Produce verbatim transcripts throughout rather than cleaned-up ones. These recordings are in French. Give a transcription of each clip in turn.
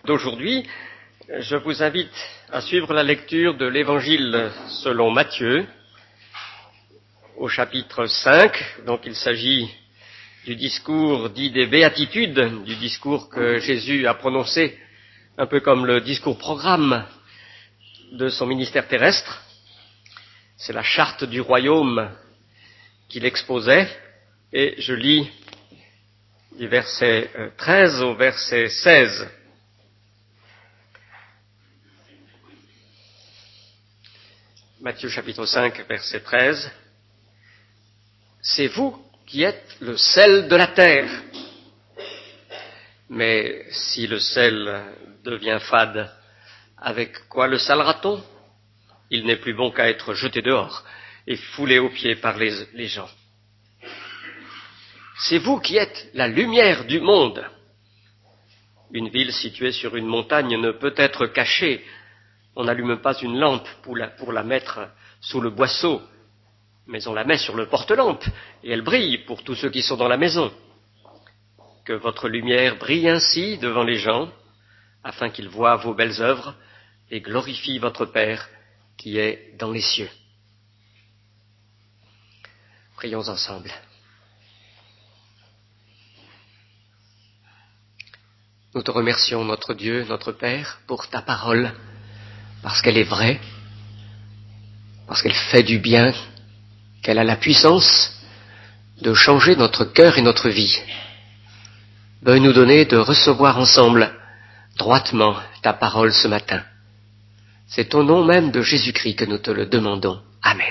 D'aujourd'hui, je vous invite à suivre la lecture de l'Évangile selon Matthieu, au chapitre cinq. Donc il s'agit du discours dit des béatitudes, du discours que Jésus a prononcé, un peu comme le discours programme de son ministère terrestre. C'est la charte du royaume qu'il exposait, et je lis du verset treize au verset seize. Matthieu chapitre cinq, verset treize. C'est vous qui êtes le sel de la terre. Mais si le sel devient fade, avec quoi le salera-t-on? Il n'est plus bon qu'à être jeté dehors et foulé aux pieds par les, les gens. C'est vous qui êtes la lumière du monde. Une ville située sur une montagne ne peut être cachée. On n'allume pas une lampe pour la, pour la mettre sous le boisseau, mais on la met sur le porte-lampe, et elle brille pour tous ceux qui sont dans la maison. Que votre lumière brille ainsi devant les gens, afin qu'ils voient vos belles œuvres et glorifient votre Père qui est dans les cieux. Prions ensemble. Nous te remercions, notre Dieu, notre Père, pour ta parole, parce qu'elle est vraie, parce qu'elle fait du bien, qu'elle a la puissance de changer notre cœur et notre vie. Veuille nous donner de recevoir ensemble droitement ta parole ce matin. C'est au nom même de Jésus-Christ que nous te le demandons. Amen.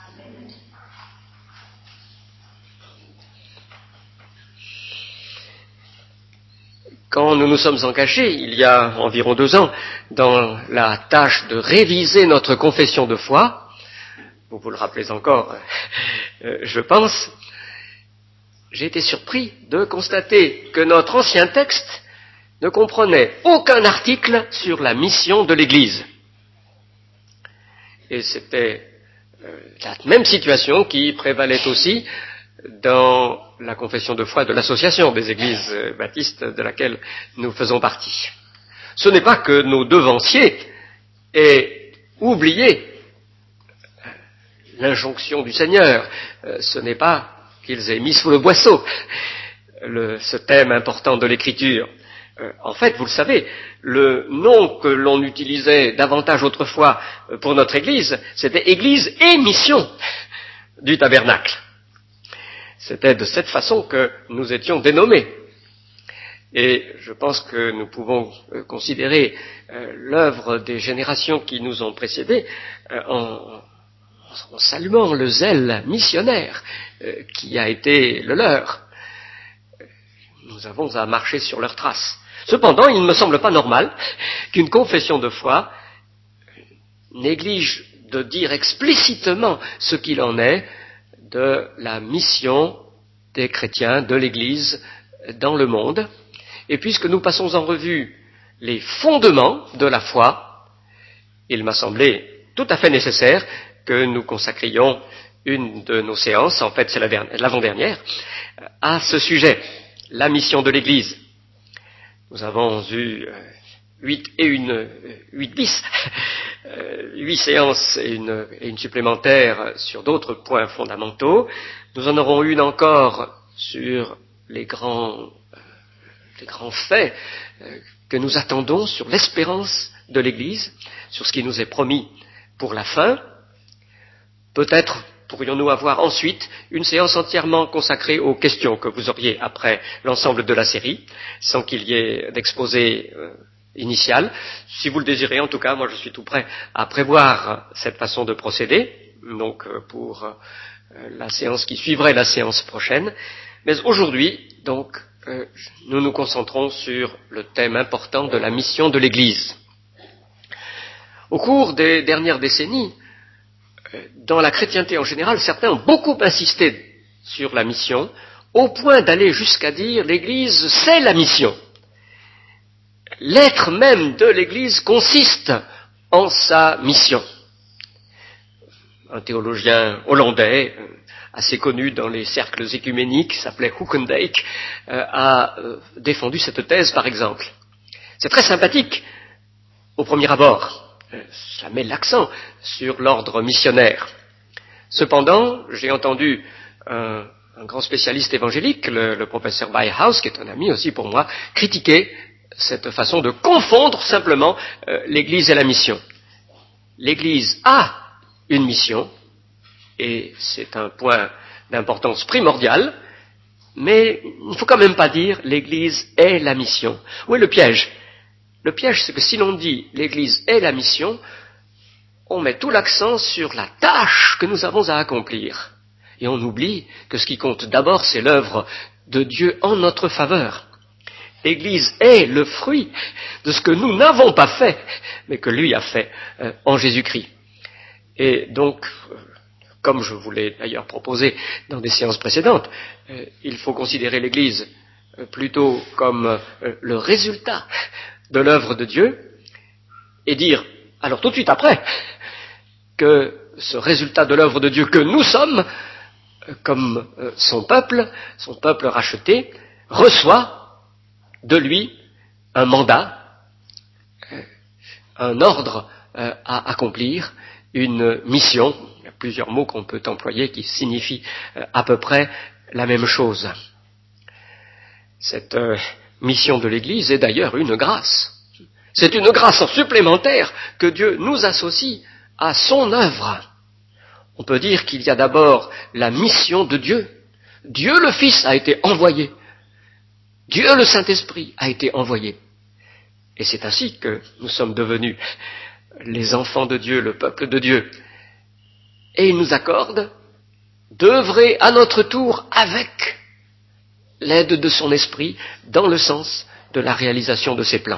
Quand nous nous sommes engagés, il y a environ deux ans, dans la tâche de réviser notre confession de foi, vous vous le rappelez encore, euh, je pense, j'ai été surpris de constater que notre ancien texte ne comprenait aucun article sur la mission de l'Église. Et c'était euh, la même situation qui prévalait aussi dans la confession de foi de l'association des églises baptistes de laquelle nous faisons partie. Ce n'est pas que nos devanciers aient oublié l'injonction du Seigneur, ce n'est pas qu'ils aient mis sous le boisseau le, ce thème important de l'Écriture. En fait, vous le savez, le nom que l'on utilisait davantage autrefois pour notre Église, c'était Église et mission du tabernacle. C'était de cette façon que nous étions dénommés. Et je pense que nous pouvons considérer euh, l'œuvre des générations qui nous ont précédés euh, en, en saluant le zèle missionnaire euh, qui a été le leur. Nous avons à marcher sur leurs traces. Cependant, il ne me semble pas normal qu'une confession de foi néglige de dire explicitement ce qu'il en est de la mission des chrétiens, de l'Église dans le monde. Et puisque nous passons en revue les fondements de la foi, il m'a semblé tout à fait nécessaire que nous consacrions une de nos séances, en fait c'est l'avant-dernière, à ce sujet, la mission de l'Église. Nous avons eu huit et une, huit bis, huit séances et une, et une supplémentaire sur d'autres points fondamentaux. Nous en aurons une encore sur les grands, les grands faits que nous attendons, sur l'espérance de l'Église, sur ce qui nous est promis pour la fin. Peut-être pourrions-nous avoir ensuite une séance entièrement consacrée aux questions que vous auriez après l'ensemble de la série, sans qu'il y ait d'exposé euh, initial. Si vous le désirez, en tout cas, moi je suis tout prêt à prévoir cette façon de procéder, donc euh, pour euh, la séance qui suivrait la séance prochaine. Mais aujourd'hui, donc, euh, nous nous concentrons sur le thème important de la mission de l'Église. Au cours des dernières décennies, dans la chrétienté en général, certains ont beaucoup insisté sur la mission, au point d'aller jusqu'à dire l'Église, c'est la mission. L'être même de l'Église consiste en sa mission. Un théologien hollandais, assez connu dans les cercles écuméniques, s'appelait Hoekendijk, a défendu cette thèse par exemple. C'est très sympathique au premier abord. Ça met l'accent sur l'ordre missionnaire. Cependant, j'ai entendu un, un grand spécialiste évangélique, le, le professeur Byhouse, qui est un ami aussi pour moi, critiquer cette façon de confondre simplement euh, l'Église et la mission. L'Église a une mission, et c'est un point d'importance primordiale, mais il ne faut quand même pas dire l'Église est la mission. Où est le piège? Le piège, c'est que si l'on dit l'Église est la mission, on met tout l'accent sur la tâche que nous avons à accomplir. Et on oublie que ce qui compte d'abord, c'est l'œuvre de Dieu en notre faveur. L'Église est le fruit de ce que nous n'avons pas fait, mais que lui a fait euh, en Jésus-Christ. Et donc, euh, comme je vous l'ai d'ailleurs proposé dans des séances précédentes, euh, il faut considérer l'Église euh, plutôt comme euh, le résultat de l'œuvre de Dieu, et dire, alors tout de suite après, que ce résultat de l'œuvre de Dieu que nous sommes, euh, comme euh, son peuple, son peuple racheté, reçoit de lui un mandat, euh, un ordre euh, à accomplir, une mission. Il y a plusieurs mots qu'on peut employer qui signifient euh, à peu près la même chose. Cette euh, mission de l'Église est d'ailleurs une grâce. C'est une grâce supplémentaire que Dieu nous associe à son œuvre. On peut dire qu'il y a d'abord la mission de Dieu. Dieu le Fils a été envoyé. Dieu le Saint-Esprit a été envoyé. Et c'est ainsi que nous sommes devenus les enfants de Dieu, le peuple de Dieu. Et il nous accorde d'œuvrer à notre tour avec l'aide de son esprit dans le sens de la réalisation de ses plans.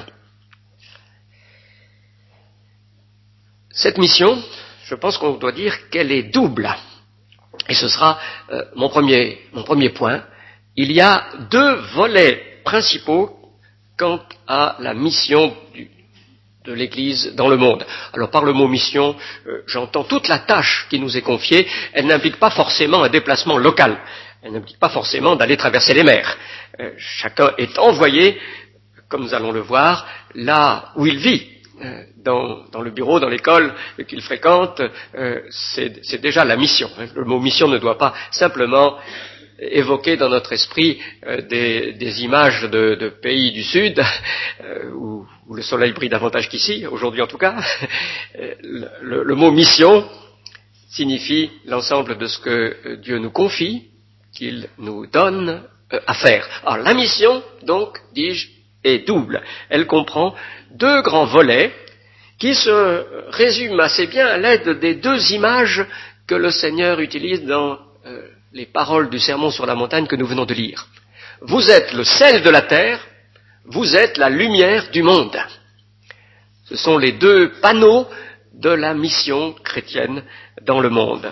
Cette mission, je pense qu'on doit dire qu'elle est double. Et ce sera euh, mon premier, mon premier point. Il y a deux volets principaux quant à la mission du, de l'Église dans le monde. Alors par le mot mission, euh, j'entends toute la tâche qui nous est confiée. Elle n'implique pas forcément un déplacement local. Elle n'implique pas forcément d'aller traverser les mers. Euh, chacun est envoyé, comme nous allons le voir, là où il vit. Euh, dans, dans le bureau, dans l'école qu'il fréquente, euh, c'est, c'est déjà la mission. Hein. Le mot mission ne doit pas simplement évoquer dans notre esprit euh, des, des images de, de pays du Sud, euh, où, où le soleil brille davantage qu'ici, aujourd'hui en tout cas. le, le, le mot mission signifie l'ensemble de ce que Dieu nous confie, qu'il nous donne euh, à faire. Alors la mission, donc, dis-je, est double. Elle comprend deux grands volets qui se résument assez bien à l'aide des deux images que le Seigneur utilise dans euh, les paroles du sermon sur la montagne que nous venons de lire. Vous êtes le sel de la terre, vous êtes la lumière du monde. Ce sont les deux panneaux de la mission chrétienne dans le monde.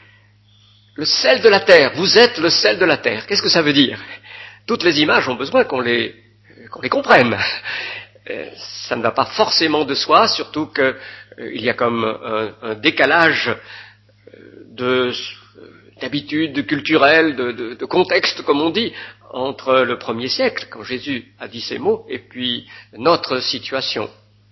Le sel de la terre, vous êtes le sel de la terre. Qu'est-ce que ça veut dire? Toutes les images ont besoin qu'on les, qu'on les comprenne. Ça ne va pas forcément de soi, surtout qu'il euh, y a comme un, un décalage de, d'habitudes culturelles, de, de, de contexte, comme on dit, entre le premier siècle, quand Jésus a dit ces mots, et puis notre situation.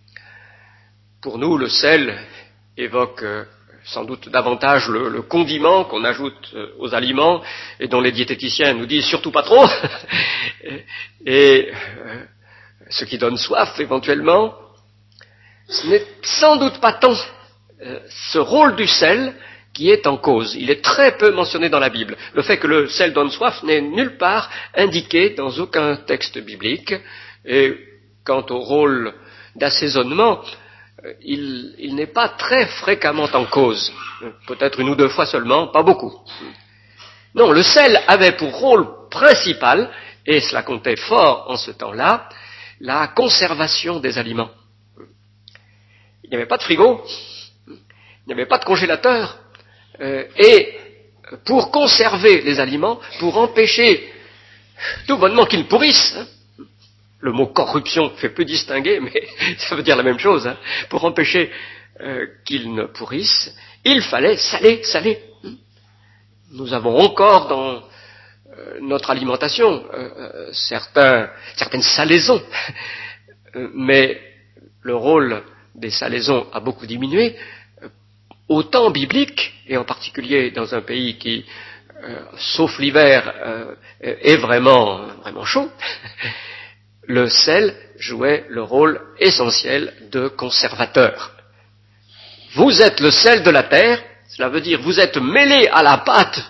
Pour nous, le sel évoque euh, sans doute davantage le, le condiment qu'on ajoute euh, aux aliments, et dont les diététiciens nous disent surtout pas trop, et, et euh, ce qui donne soif éventuellement. Ce n'est sans doute pas tant euh, ce rôle du sel qui est en cause. Il est très peu mentionné dans la Bible. Le fait que le sel donne soif n'est nulle part indiqué dans aucun texte biblique. Et quant au rôle d'assaisonnement, euh, il, il n'est pas très fréquemment en cause. Peut-être une ou deux fois seulement, pas beaucoup. Non, le sel avait pour rôle principal, et cela comptait fort en ce temps-là, la conservation des aliments. Il n'y avait pas de frigo, il n'y avait pas de congélateur, euh, et pour conserver les aliments, pour empêcher tout bonnement qu'ils pourrissent, hein, le mot corruption fait peu distinguer, mais ça veut dire la même chose, hein, pour empêcher euh, qu'ils ne pourrissent, il fallait saler, saler. Nous avons encore dans euh, notre alimentation euh, certains, certaines salaisons mais le rôle des salaisons a beaucoup diminué. Au temps biblique, et en particulier dans un pays qui, euh, sauf l'hiver, euh, est vraiment, vraiment chaud, le sel jouait le rôle essentiel de conservateur. Vous êtes le sel de la terre, cela veut dire vous êtes mêlé à la pâte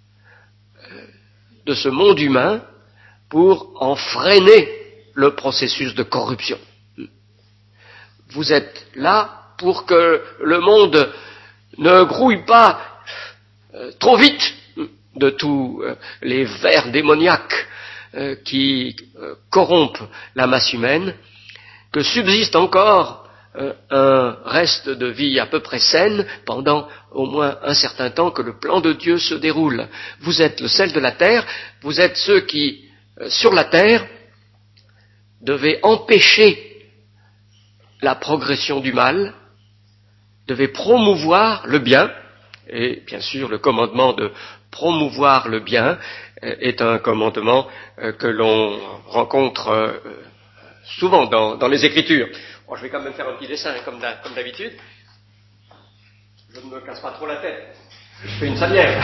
de ce monde humain pour en freiner le processus de corruption. Vous êtes là pour que le monde ne grouille pas euh, trop vite de tous euh, les vers démoniaques euh, qui euh, corrompent la masse humaine, que subsiste encore euh, un reste de vie à peu près saine pendant au moins un certain temps que le plan de Dieu se déroule. Vous êtes le sel de la terre, vous êtes ceux qui, euh, sur la terre, devaient empêcher la progression du mal, devait promouvoir le bien, et bien sûr le commandement de promouvoir le bien est un commandement que l'on rencontre souvent dans, dans les Écritures. Bon, je vais quand même faire un petit dessin comme, comme d'habitude. Je ne me casse pas trop la tête. Je fais une salière.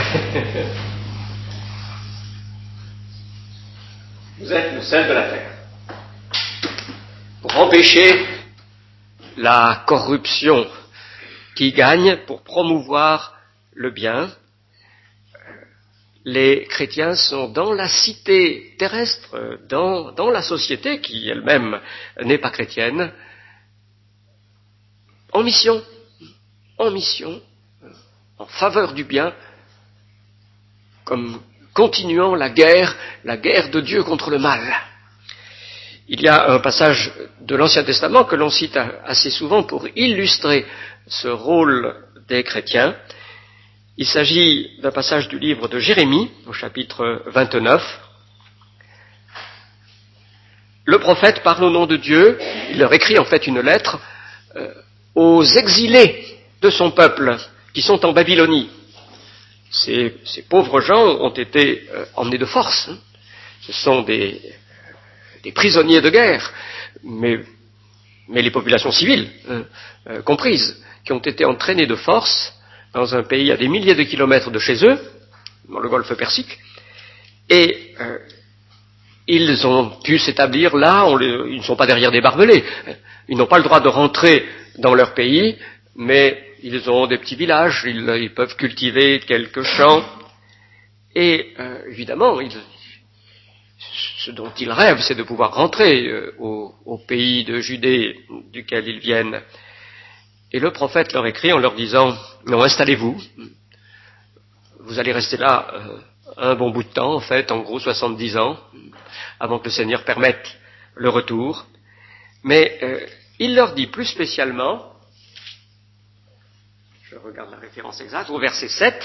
Vous êtes le sel de la terre. Pour empêcher la corruption qui gagne, pour promouvoir le bien, les chrétiens sont dans la cité terrestre, dans, dans la société qui elle-même n'est pas chrétienne, en mission, en mission, en faveur du bien, comme continuant la guerre, la guerre de Dieu contre le mal. Il y a un passage de l'Ancien Testament que l'on cite assez souvent pour illustrer ce rôle des chrétiens. Il s'agit d'un passage du livre de Jérémie, au chapitre vingt-neuf. Le prophète parle au nom de Dieu, il leur écrit en fait une lettre euh, aux exilés de son peuple qui sont en Babylonie. Ces, ces pauvres gens ont été euh, emmenés de force. Hein. Ce sont des... des prisonniers de guerre, mais, mais les populations civiles euh, euh, comprises, qui ont été entraînées de force dans un pays à des milliers de kilomètres de chez eux, dans le golfe Persique, et euh, ils ont pu s'établir là, on les, ils ne sont pas derrière des barbelés, ils n'ont pas le droit de rentrer dans leur pays, mais ils ont des petits villages, ils, ils peuvent cultiver quelques champs, et euh, évidemment, ils, ce dont ils rêvent, c'est de pouvoir rentrer euh, au, au pays de Judée duquel ils viennent. Et le prophète leur écrit en leur disant, non, installez-vous, vous allez rester là euh, un bon bout de temps, en fait, en gros soixante-dix ans, avant que le Seigneur permette le retour. Mais euh, il leur dit plus spécialement, je regarde la référence exacte, au verset sept,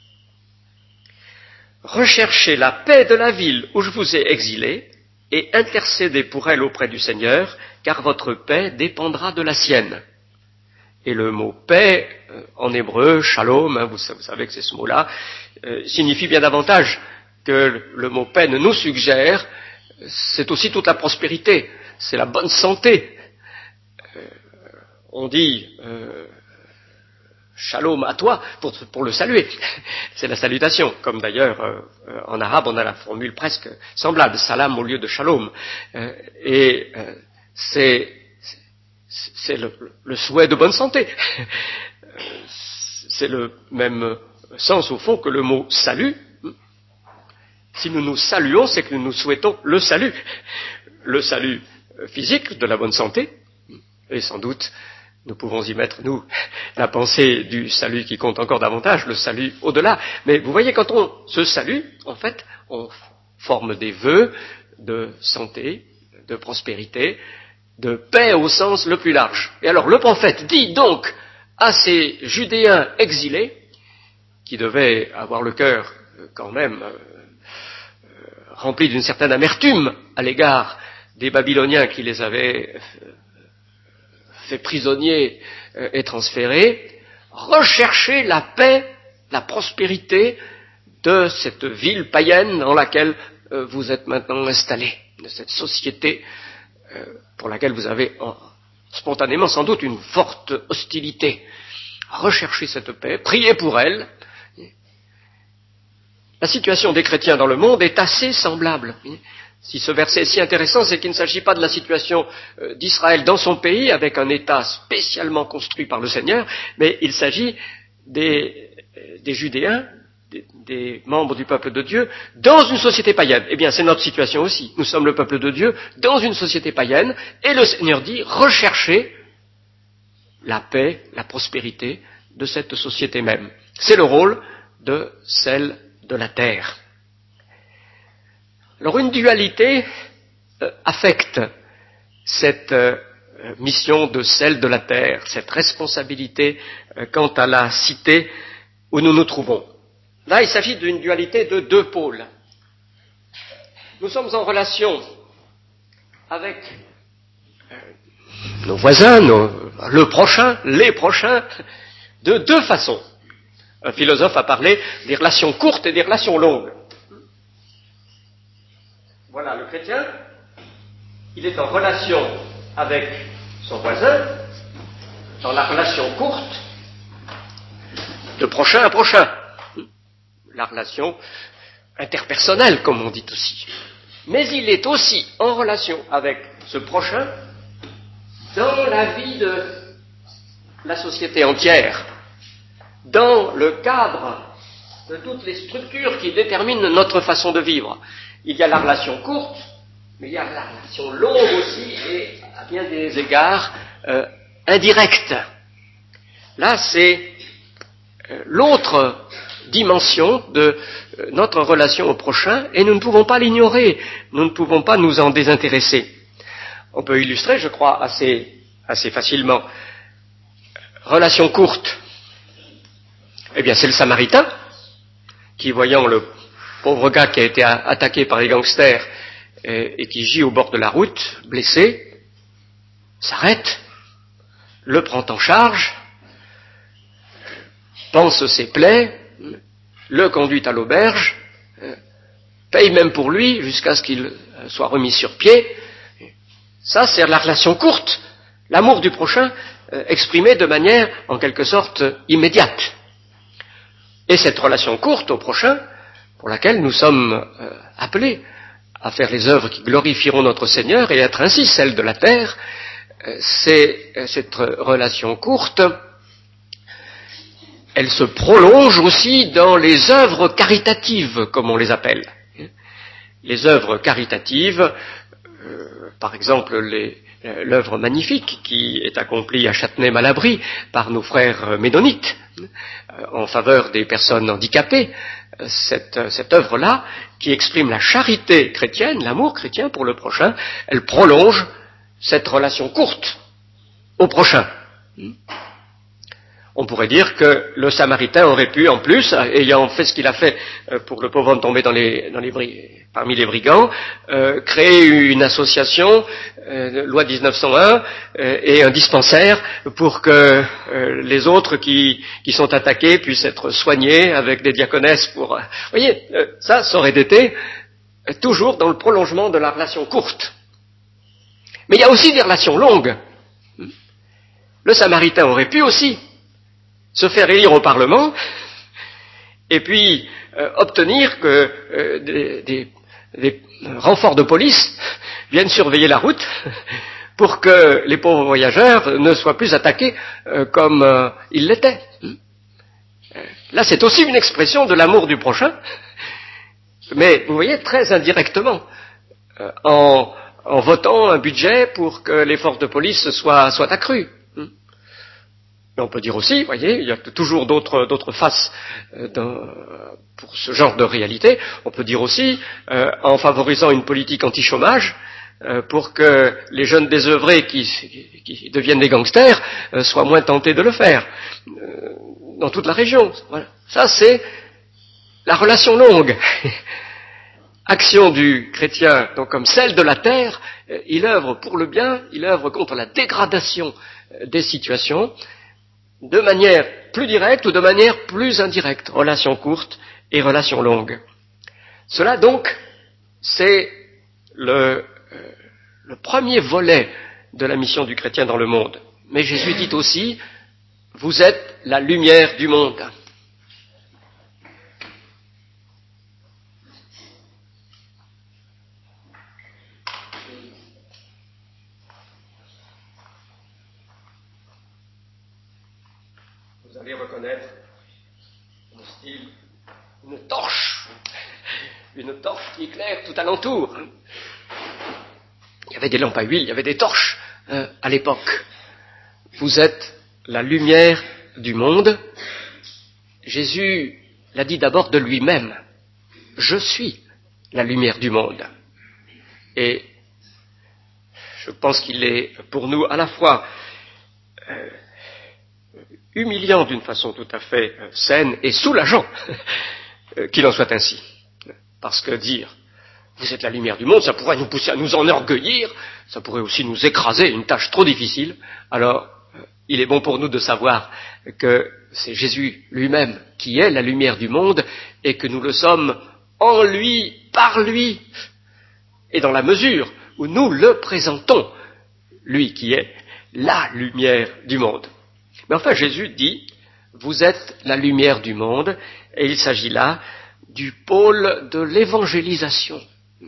recherchez la paix de la ville où je vous ai exilé et intercédez pour elle auprès du Seigneur, car votre paix dépendra de la sienne. Et le mot paix, euh, en hébreu, shalom, hein, vous, vous savez que c'est ce mot-là, euh, signifie bien davantage que le, le mot paix ne nous suggère, c'est aussi toute la prospérité, c'est la bonne santé. Euh, on dit... Euh, Shalom à toi, pour, pour le saluer. C'est la salutation, comme d'ailleurs euh, en arabe on a la formule presque semblable, salam au lieu de shalom. Euh, et euh, c'est, c'est le, le souhait de bonne santé. C'est le même sens au fond que le mot salut. Si nous nous saluons, c'est que nous nous souhaitons le salut. Le salut physique, de la bonne santé, et sans doute nous pouvons y mettre, nous, la pensée du salut qui compte encore davantage, le salut au-delà. Mais vous voyez, quand on se salue, en fait, on forme des vœux de santé, de prospérité, de paix au sens le plus large. Et alors, le prophète dit donc à ces Judéens exilés, qui devaient avoir le cœur quand même euh, rempli d'une certaine amertume à l'égard des Babyloniens qui les avaient euh, fait prisonniers euh, et transférés, recherchez la paix, la prospérité de cette ville païenne dans laquelle euh, vous êtes maintenant installés, de cette société euh, pour laquelle vous avez en, spontanément sans doute une forte hostilité. Recherchez cette paix, priez pour elle. La situation des chrétiens dans le monde est assez semblable. Si ce verset est si intéressant, c'est qu'il ne s'agit pas de la situation d'Israël dans son pays, avec un État spécialement construit par le Seigneur, mais il s'agit des, des Judéens, des, des membres du peuple de Dieu, dans une société païenne. Eh bien, c'est notre situation aussi. Nous sommes le peuple de Dieu dans une société païenne, et le Seigneur dit, recherchez la paix, la prospérité de cette société même. C'est le rôle de celle de la terre. Alors une dualité euh, affecte cette euh, mission de celle de la terre, cette responsabilité euh, quant à la cité où nous nous trouvons. Là, il s'agit d'une dualité de deux pôles. Nous sommes en relation avec euh, nos voisins, nos, le prochain, les prochains, de deux façons. Un philosophe a parlé des relations courtes et des relations longues. Voilà, le chrétien, il est en relation avec son voisin, dans la relation courte, de prochain à prochain. La relation interpersonnelle, comme on dit aussi. Mais il est aussi en relation avec ce prochain dans la vie de la société entière, dans le cadre de toutes les structures qui déterminent notre façon de vivre. Il y a la relation courte, mais il y a la relation longue aussi, et à bien des égards euh, indirecte. Là, c'est euh, l'autre dimension de euh, notre relation au prochain, et nous ne pouvons pas l'ignorer, nous ne pouvons pas nous en désintéresser. On peut illustrer, je crois, assez, assez facilement. Relation courte. Eh bien, c'est le Samaritain qui, voyant le pauvre gars qui a été attaqué par les gangsters et, et qui gît au bord de la route, blessé, s'arrête, le prend en charge, panse ses plaies, le conduit à l'auberge, paye même pour lui jusqu'à ce qu'il soit remis sur pied. Ça, c'est la relation courte, l'amour du prochain euh, exprimé de manière, en quelque sorte, immédiate. Et cette relation courte au prochain, pour laquelle nous sommes euh, appelés à faire les œuvres qui glorifieront notre Seigneur et être ainsi celle de la terre, euh, c'est euh, cette relation courte, elle se prolonge aussi dans les œuvres caritatives, comme on les appelle. Les œuvres caritatives, euh, par exemple les, euh, l'œuvre magnifique qui est accomplie à Châtenay-Malabry par nos frères ménonites euh, en faveur des personnes handicapées, euh, cette, cette œuvre-là, qui exprime la charité chrétienne, l'amour chrétien pour le prochain, elle prolonge cette relation courte au prochain. On pourrait dire que le Samaritain aurait pu, en plus, ayant fait ce qu'il a fait pour le pauvre homme tombé dans les, dans les, parmi les brigands, euh, créer une association, euh, loi dix-neuf cent un, euh, et un dispensaire pour que euh, les autres qui, qui sont attaqués puissent être soignés avec des diaconesses pour... Euh, vous voyez, euh, ça, ça aurait été euh, toujours dans le prolongement de la relation courte. Mais il y a aussi des relations longues. Le Samaritain aurait pu aussi se faire élire au Parlement, et puis euh, obtenir que euh, des, des, des renforts de police viennent surveiller la route pour que les pauvres voyageurs ne soient plus attaqués euh, comme euh, ils l'étaient. Là, c'est aussi une expression de l'amour du prochain, mais vous voyez, très indirectement, euh, en, en votant un budget pour que les forces de police soient, soient accrues. Mais on peut dire aussi, vous voyez, il y a toujours d'autres, d'autres faces euh, pour ce genre de réalité. On peut dire aussi, euh, en favorisant une politique anti-chômage, euh, pour que les jeunes désœuvrés qui, qui deviennent des gangsters euh, soient moins tentés de le faire euh, dans toute la région. Voilà. Ça, c'est la relation longue. Action du chrétien, donc comme celle de la terre, euh, il œuvre pour le bien, il œuvre contre la dégradation euh, des situations, de manière plus directe ou de manière plus indirecte, relation courte et relation longue. Cela donc, c'est le, euh, le premier volet de la mission du chrétien dans le monde. Mais Jésus dit aussi, vous êtes la lumière du monde. Vous allez reconnaître mon style, une torche, une torche qui éclaire tout alentour. Il y avait des lampes à huile, il y avait des torches euh, à l'époque. Vous êtes la lumière du monde. Jésus l'a dit d'abord de lui-même. Je suis la lumière du monde. Et je pense qu'il est pour nous à la fois euh, humiliant d'une façon tout à fait euh, saine et soulageant euh, qu'il en soit ainsi. Parce que dire vous êtes la lumière du monde, ça pourrait nous pousser à nous enorgueillir, ça pourrait aussi nous écraser, une tâche trop difficile. Alors, euh, il est bon pour nous de savoir que c'est Jésus lui-même qui est la lumière du monde et que nous le sommes en lui, par lui, et dans la mesure où nous le présentons, lui qui est la lumière du monde. Mais enfin, Jésus dit, vous êtes la lumière du monde, et il s'agit là du pôle de l'évangélisation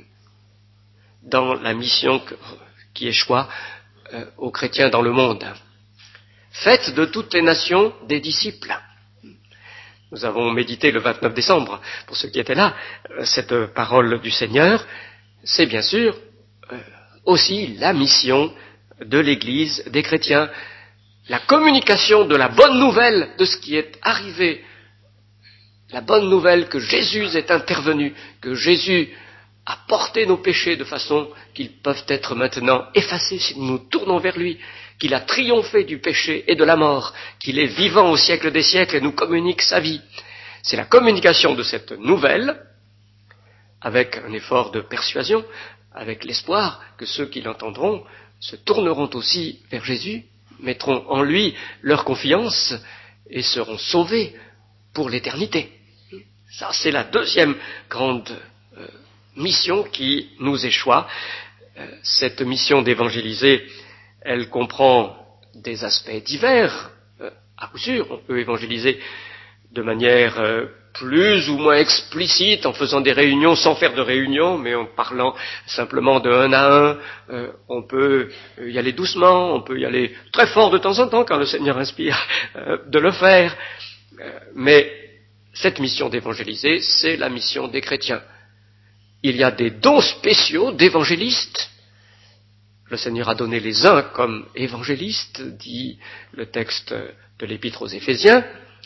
dans la mission qui échoua euh, aux chrétiens dans le monde. Faites de toutes les nations des disciples. Nous avons médité le vingt-neuf décembre, pour ceux qui étaient là, euh, cette parole du Seigneur. C'est bien sûr euh, aussi la mission de l'Église des chrétiens, la communication de la bonne nouvelle de ce qui est arrivé, la bonne nouvelle que Jésus est intervenu, que Jésus a porté nos péchés de façon qu'ils peuvent être maintenant effacés si nous nous tournons vers lui, qu'il a triomphé du péché et de la mort, qu'il est vivant au siècle des siècles et nous communique sa vie. C'est la communication de cette nouvelle, avec un effort de persuasion, avec l'espoir que ceux qui l'entendront se tourneront aussi vers Jésus, mettront en lui leur confiance et seront sauvés pour l'éternité. Ça, c'est la deuxième grande euh, mission qui nous échoit. Euh, cette mission d'évangéliser, elle comprend des aspects divers. Euh, à coup sûr, on peut évangéliser de manière euh, plus ou moins explicite, en faisant des réunions sans faire de réunions, mais en parlant simplement de un à un. Euh, on peut y aller doucement, on peut y aller très fort de temps en temps quand le Seigneur inspire euh, de le faire. Euh, mais cette mission d'évangéliser, c'est la mission des chrétiens. Il y a des dons spéciaux d'évangélistes. Le Seigneur a donné les uns comme évangélistes, dit le texte de l'Épître aux Éphésiens.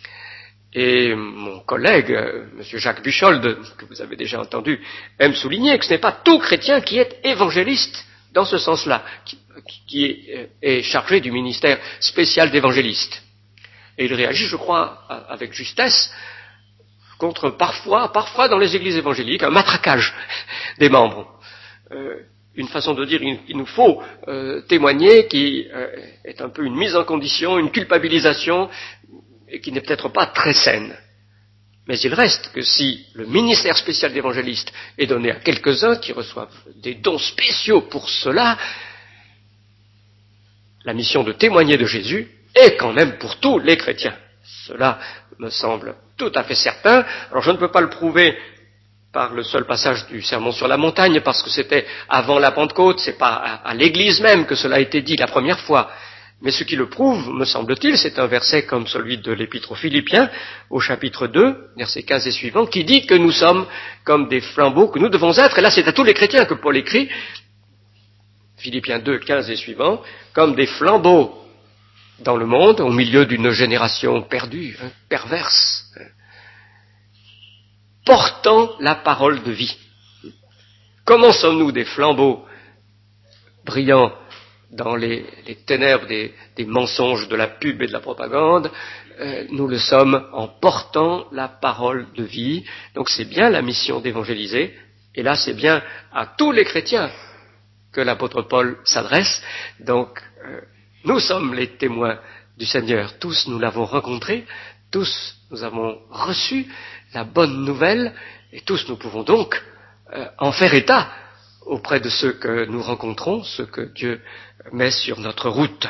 Et mon collègue, M. Jacques Bucholde, que vous avez déjà entendu, aime souligner que ce n'est pas tout chrétien qui est évangéliste dans ce sens-là, qui, qui est, est chargé du ministère spécial d'évangéliste. Et il réagit, je crois, avec justesse, contre parfois, parfois dans les églises évangéliques, un matraquage des membres. Euh, une façon de dire qu'il nous faut euh, témoigner qui euh, est un peu une mise en condition, une culpabilisation, et qui n'est peut-être pas très saine. Mais il reste que si le ministère spécial d'évangéliste est donné à quelques-uns qui reçoivent des dons spéciaux pour cela, la mission de témoigner de Jésus est quand même pour tous les chrétiens. Cela me semble tout à fait certain. Alors je ne peux pas le prouver par le seul passage du Sermon sur la montagne, parce que c'était avant la Pentecôte, c'est pas à, à l'Église même que cela a été dit la première fois. Mais ce qui le prouve, me semble-t-il, c'est un verset comme celui de l'Épître aux Philippiens, au chapitre deux, versets quinze et suivants, qui dit que nous sommes comme des flambeaux, que nous devons être, et là c'est à tous les chrétiens que Paul écrit, Philippiens deux, quinze et suivants, comme des flambeaux dans le monde, au milieu d'une génération perdue, hein, perverse, hein, portant la parole de vie. Comment sommes-nous des flambeaux brillants dans les, les ténèbres des, des mensonges, de la pub et de la propagande? euh, Nous le sommes en portant la parole de vie. Donc c'est bien la mission d'évangéliser, et là c'est bien à tous les chrétiens que l'apôtre Paul s'adresse. Donc euh, nous sommes les témoins du Seigneur. Tous nous l'avons rencontré, tous nous avons reçu la bonne nouvelle, et tous nous pouvons donc euh, en faire état auprès de ceux que nous rencontrons, ceux que Dieu met sur notre route.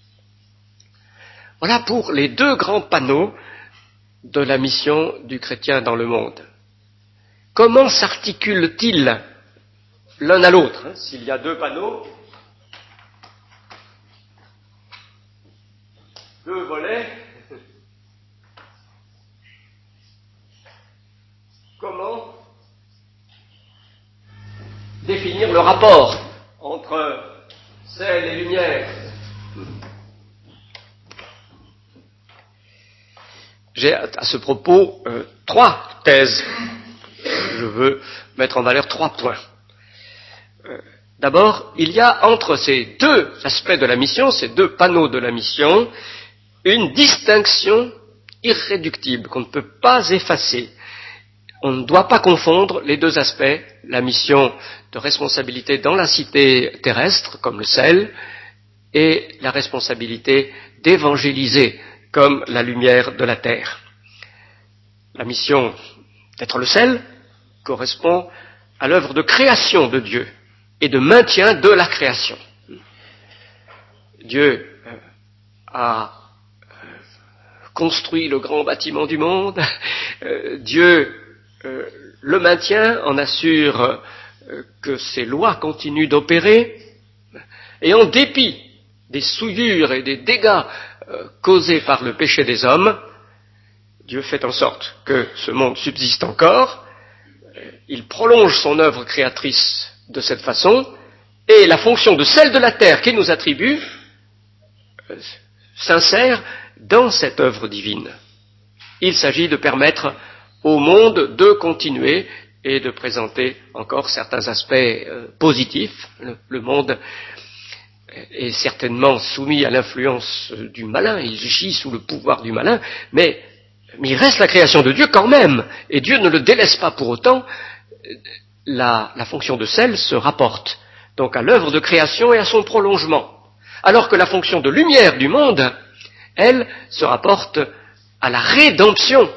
Voilà pour les deux grands panneaux de la mission du chrétien dans le monde. Comment s'articulent-ils l'un à l'autre, hein, s'il y a deux panneaux, deux volets, comment définir le rapport entre sel et lumière? J'ai à ce propos euh, trois thèses. Je veux mettre en valeur trois points. Euh, d'abord, il y a entre ces deux aspects de la mission, ces deux panneaux de la mission, une distinction irréductible qu'on ne peut pas effacer. On ne doit pas confondre les deux aspects, la mission de responsabilité dans la cité terrestre, comme le sel, et la responsabilité d'évangéliser, comme la lumière de la terre. La mission d'être le sel correspond à l'œuvre de création de Dieu et de maintien de la création. Dieu euh, a euh, construit le grand bâtiment du monde, euh, Dieu euh, le maintient, en assure euh, que ses lois continuent d'opérer, et en dépit des souillures et des dégâts euh, causés par le péché des hommes, Dieu fait en sorte que ce monde subsiste encore. Il prolonge son œuvre créatrice de cette façon, et la fonction de celle de la terre qu'il nous attribue euh, s'insère dans cette œuvre divine. Il s'agit de permettre au monde de continuer et de présenter encore certains aspects euh, positifs. Le, le monde est certainement soumis à l'influence du malin, il gît sous le pouvoir du malin, mais, mais il reste la création de Dieu quand même, et Dieu ne le délaisse pas pour autant. La, la fonction de sel se rapporte donc à l'œuvre de création et à son prolongement, alors que la fonction de lumière du monde, elle, se rapporte à la rédemption,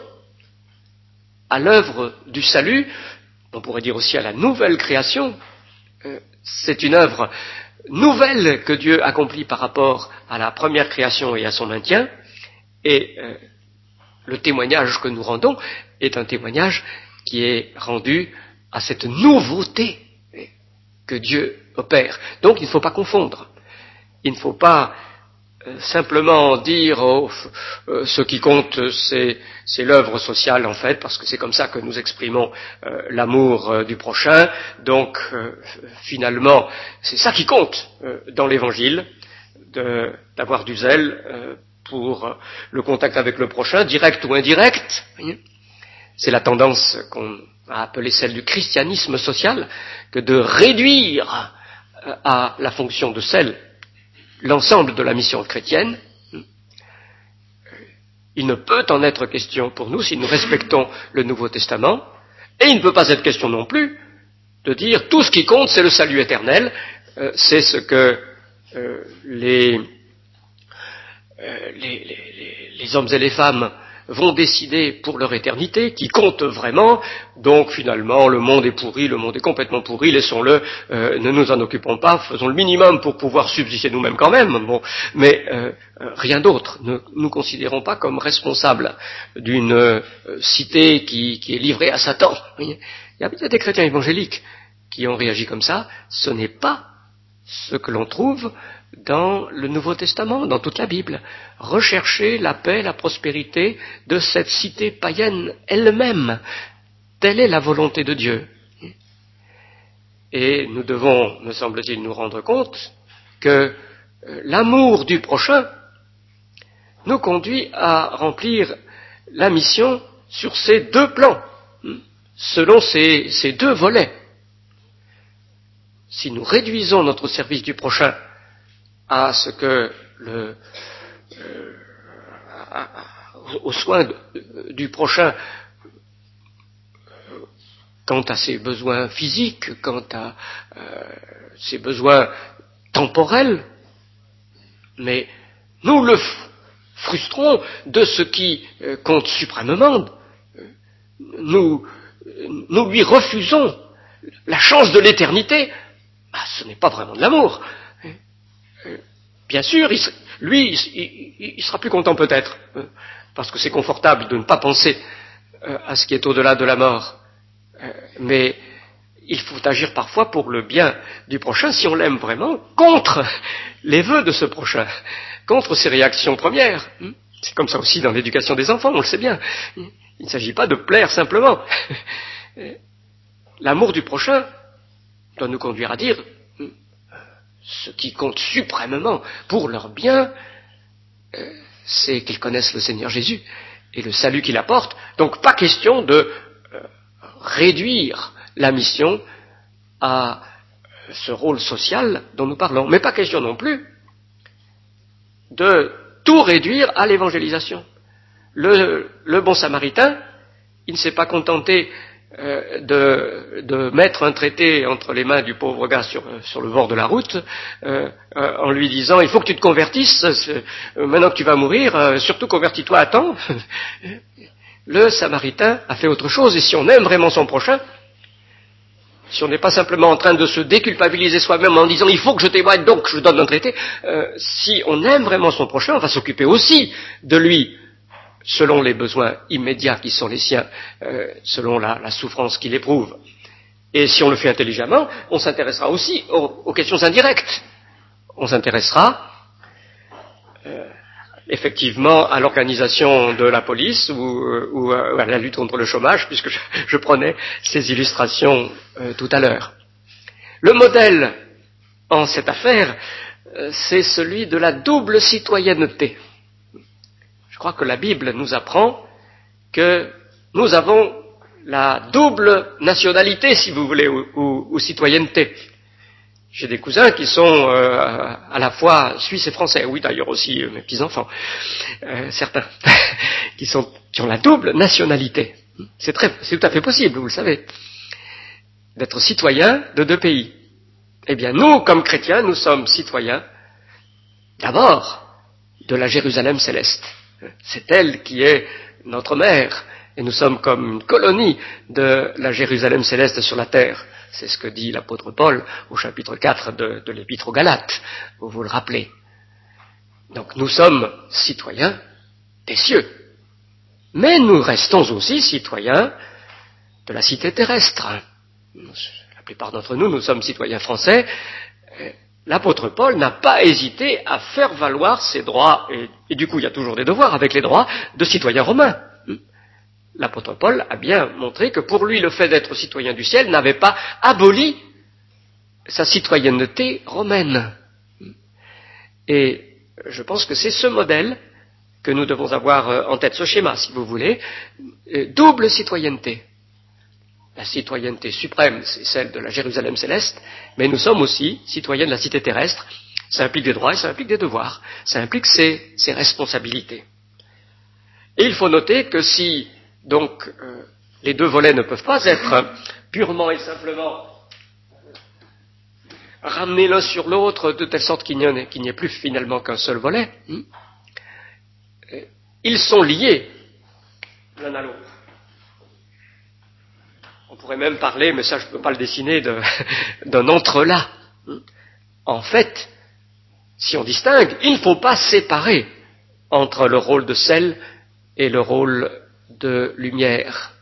à l'œuvre du salut, on pourrait dire aussi à la nouvelle création. Euh, c'est une œuvre nouvelle que Dieu accomplit par rapport à la première création et à son maintien, et euh, le témoignage que nous rendons est un témoignage qui est rendu à cette nouveauté que Dieu opère. Donc il ne faut pas confondre. Il ne faut pas euh, simplement dire oh, euh, ce qui compte c'est, c'est l'œuvre sociale en fait, parce que c'est comme ça que nous exprimons euh, l'amour euh, du prochain. Donc euh, finalement c'est ça qui compte euh, dans l'évangile, de, d'avoir du zèle euh, pour euh, le contact avec le prochain, direct ou indirect. Voyez, c'est la tendance qu'on a appelée celle du christianisme social, que de réduire à la fonction de sel l'ensemble de la mission chrétienne. Il ne peut en être question pour nous si nous respectons le Nouveau Testament, et il ne peut pas être question non plus de dire tout ce qui compte c'est le salut éternel, euh, c'est ce que euh, les, euh, les, les, les hommes et les femmes vont décider pour leur éternité, qui compte vraiment. Donc finalement le monde est pourri, le monde est complètement pourri, laissons-le, euh, ne nous en occupons pas, faisons le minimum pour pouvoir subsister nous-mêmes quand même, bon, mais euh, rien d'autre. Ne nous considérons pas comme responsables d'une euh, cité qui, qui est livrée à Satan. Il y a peut-être des chrétiens évangéliques qui ont réagi comme ça. Ce n'est pas ce que l'on trouve dans le Nouveau Testament, dans toute la Bible. Rechercher la paix, la prospérité de cette cité païenne elle-même. Telle est la volonté de Dieu. Et nous devons, me semble-t-il, nous rendre compte que l'amour du prochain nous conduit à remplir la mission sur ces deux plans, selon ces, ces deux volets. Si nous réduisons notre service du prochain à ce que le, euh, à, à, aux soins de, du prochain euh, quant à ses besoins physiques, quant à euh, ses besoins temporels, mais nous le frustrons de ce qui euh, compte suprêmement. Nous, nous lui refusons la chance de l'éternité ce n'est pas vraiment de l'amour. Bien sûr, il, lui, il, il sera plus content peut-être, parce que c'est confortable de ne pas penser à ce qui est au-delà de la mort. Mais il faut agir parfois pour le bien du prochain, si on l'aime vraiment, contre les vœux de ce prochain, contre ses réactions premières. C'est comme ça aussi dans l'éducation des enfants, on le sait bien. Il ne s'agit pas de plaire simplement. L'amour du prochain doit nous conduire à dire ce qui compte suprêmement pour leur bien, euh, c'est qu'ils connaissent le Seigneur Jésus et le salut qu'il apporte. Donc pas question de euh, réduire la mission à ce rôle social dont nous parlons, mais pas question non plus de tout réduire à l'évangélisation. Le, le bon samaritain, il ne s'est pas contenté Euh, de, de mettre un traité entre les mains du pauvre gars sur, sur le bord de la route, euh, euh, en lui disant il faut que tu te convertisses, euh, maintenant que tu vas mourir, euh, surtout convertis-toi à temps. Le Samaritain a fait autre chose, et si on aime vraiment son prochain, si on n'est pas simplement en train de se déculpabiliser soi-même en disant il faut que je témoigne donc je donne un traité, euh, si on aime vraiment son prochain, on va s'occuper aussi de lui selon les besoins immédiats qui sont les siens, euh, selon la, la souffrance qu'il éprouve. Et si on le fait intelligemment, on s'intéressera aussi aux, aux questions indirectes. On s'intéressera euh, effectivement à l'organisation de la police ou, ou à la lutte contre le chômage, puisque je, je prenais ces illustrations euh, tout à l'heure. Le modèle en cette affaire, euh, c'est celui de la double citoyenneté. Je crois que la Bible nous apprend que nous avons la double nationalité, si vous voulez, ou, ou, ou citoyenneté. J'ai des cousins qui sont euh, à la fois suisses et français, oui d'ailleurs aussi euh, mes petits-enfants, euh, certains, qui, sont, qui ont la double nationalité. C'est, très, c'est tout à fait possible, vous le savez, d'être citoyen de deux pays. Eh bien nous, comme chrétiens, nous sommes citoyens d'abord de la Jérusalem céleste. C'est elle qui est notre mère, et nous sommes comme une colonie de la Jérusalem céleste sur la terre. C'est ce que dit l'apôtre Paul au chapitre quatre de, de l'Épître aux Galates, vous vous le rappelez. Donc nous sommes citoyens des cieux, mais nous restons aussi citoyens de la cité terrestre. La plupart d'entre nous, nous sommes citoyens français. L'apôtre Paul n'a pas hésité à faire valoir ses droits, et, et du coup il y a toujours des devoirs avec les droits de citoyen romain. L'apôtre Paul a bien montré que pour lui le fait d'être citoyen du ciel n'avait pas aboli sa citoyenneté romaine. Et je pense que c'est ce modèle que nous devons avoir en tête, ce schéma si vous voulez, double citoyenneté. La citoyenneté suprême, c'est celle de la Jérusalem céleste, mais nous sommes aussi citoyens de la cité terrestre. Ça implique des droits et ça implique des devoirs. Ça implique ses, ses responsabilités. Et il faut noter que si, donc, euh, les deux volets ne peuvent pas être purement et simplement ramenés l'un sur l'autre de telle sorte qu'il n'y, ait, qu'il n'y ait plus finalement qu'un seul volet, hein, ils sont liés l'un à l'autre. On pourrait même parler, mais ça je ne peux pas le dessiner, de, d'un entrelac. En fait, si on distingue, il ne faut pas séparer entre le rôle de sel et le rôle de lumière.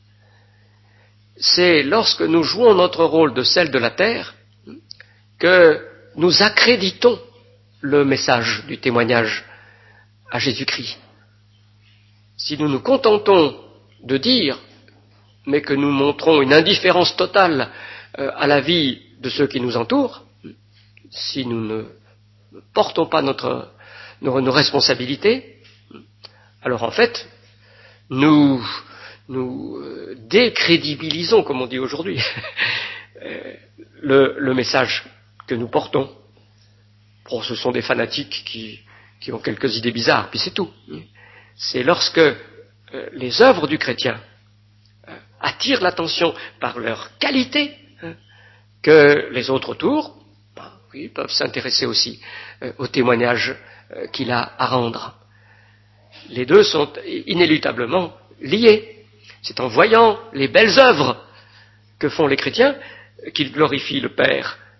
C'est lorsque nous jouons notre rôle de sel de la terre que nous accréditons le message du témoignage à Jésus-Christ. Si nous nous contentons de dire mais que nous montrons une indifférence totale euh, à la vie de ceux qui nous entourent, si nous ne portons pas notre, nos, nos responsabilités, alors en fait, nous, nous euh, décrédibilisons, comme on dit aujourd'hui, le, le message que nous portons. Bon, ce sont des fanatiques qui, qui ont quelques idées bizarres, puis c'est tout. C'est lorsque euh, les œuvres du chrétien attirent l'attention par leur qualité, hein, que les autres autour, ben, oui, peuvent s'intéresser aussi euh, au témoignage euh, qu'il a à rendre. Les deux sont inéluctablement liés. C'est en voyant les belles œuvres que font les chrétiens qu'ils glorifient le Père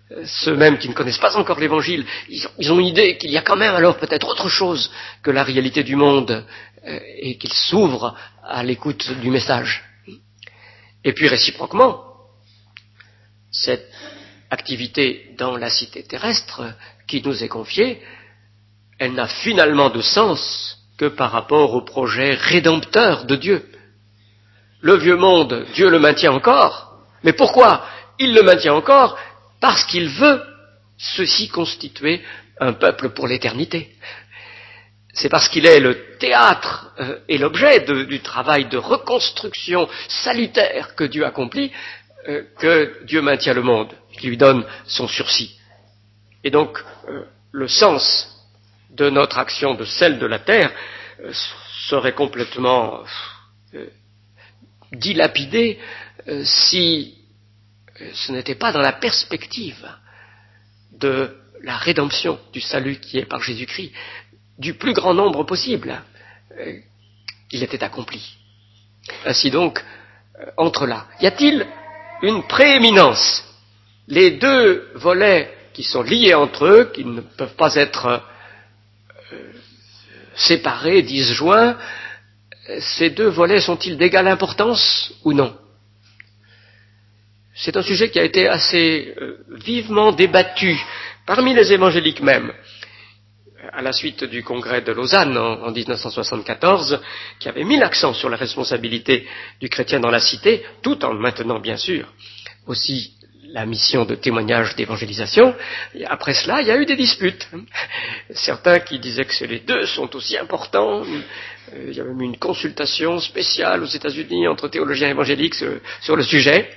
ceux mêmes qui ne connaissent pas encore l'Évangile, ils ont, ils ont une idée qu'il y a quand même alors peut-être autre chose que la réalité du monde euh, et qu'ils s'ouvrent à l'écoute du message. Et puis réciproquement, cette activité dans la cité terrestre qui nous est confiée, elle n'a finalement de sens que par rapport au projet rédempteur de Dieu. Le vieux monde, Dieu le maintient encore, mais pourquoi? Il le maintient encore parce qu'il veut ceci constituer un peuple pour l'éternité. C'est parce qu'il est le théâtre euh, et l'objet de, du travail de reconstruction salutaire que Dieu accomplit, euh, que Dieu maintient le monde, qui lui donne son sursis. Et donc, euh, le sens de notre action, de celle de la terre, euh, serait complètement euh, dilapidé euh, si euh, ce n'était pas dans la perspective de la rédemption, du salut qui est par Jésus-Christ, du plus grand nombre possible, euh, qu'il était accompli. Ainsi donc, euh, entre là, y a-t-il une prééminence? Les deux volets qui sont liés entre eux, qui ne peuvent pas être euh, séparés, disjoints, ces deux volets sont-ils d'égale importance ou non? C'est un sujet qui a été assez euh, vivement débattu parmi les évangéliques même, à la suite du congrès de Lausanne en, en dix-neuf cent soixante-quatorze, qui avait mis l'accent sur la responsabilité du chrétien dans la cité, tout en maintenant bien sûr aussi la mission de témoignage d'évangélisation. Et après cela, il y a eu des disputes. Certains qui disaient que les deux sont aussi importants. Il y a même eu une consultation spéciale aux États-Unis entre théologiens évangéliques sur, sur le sujet.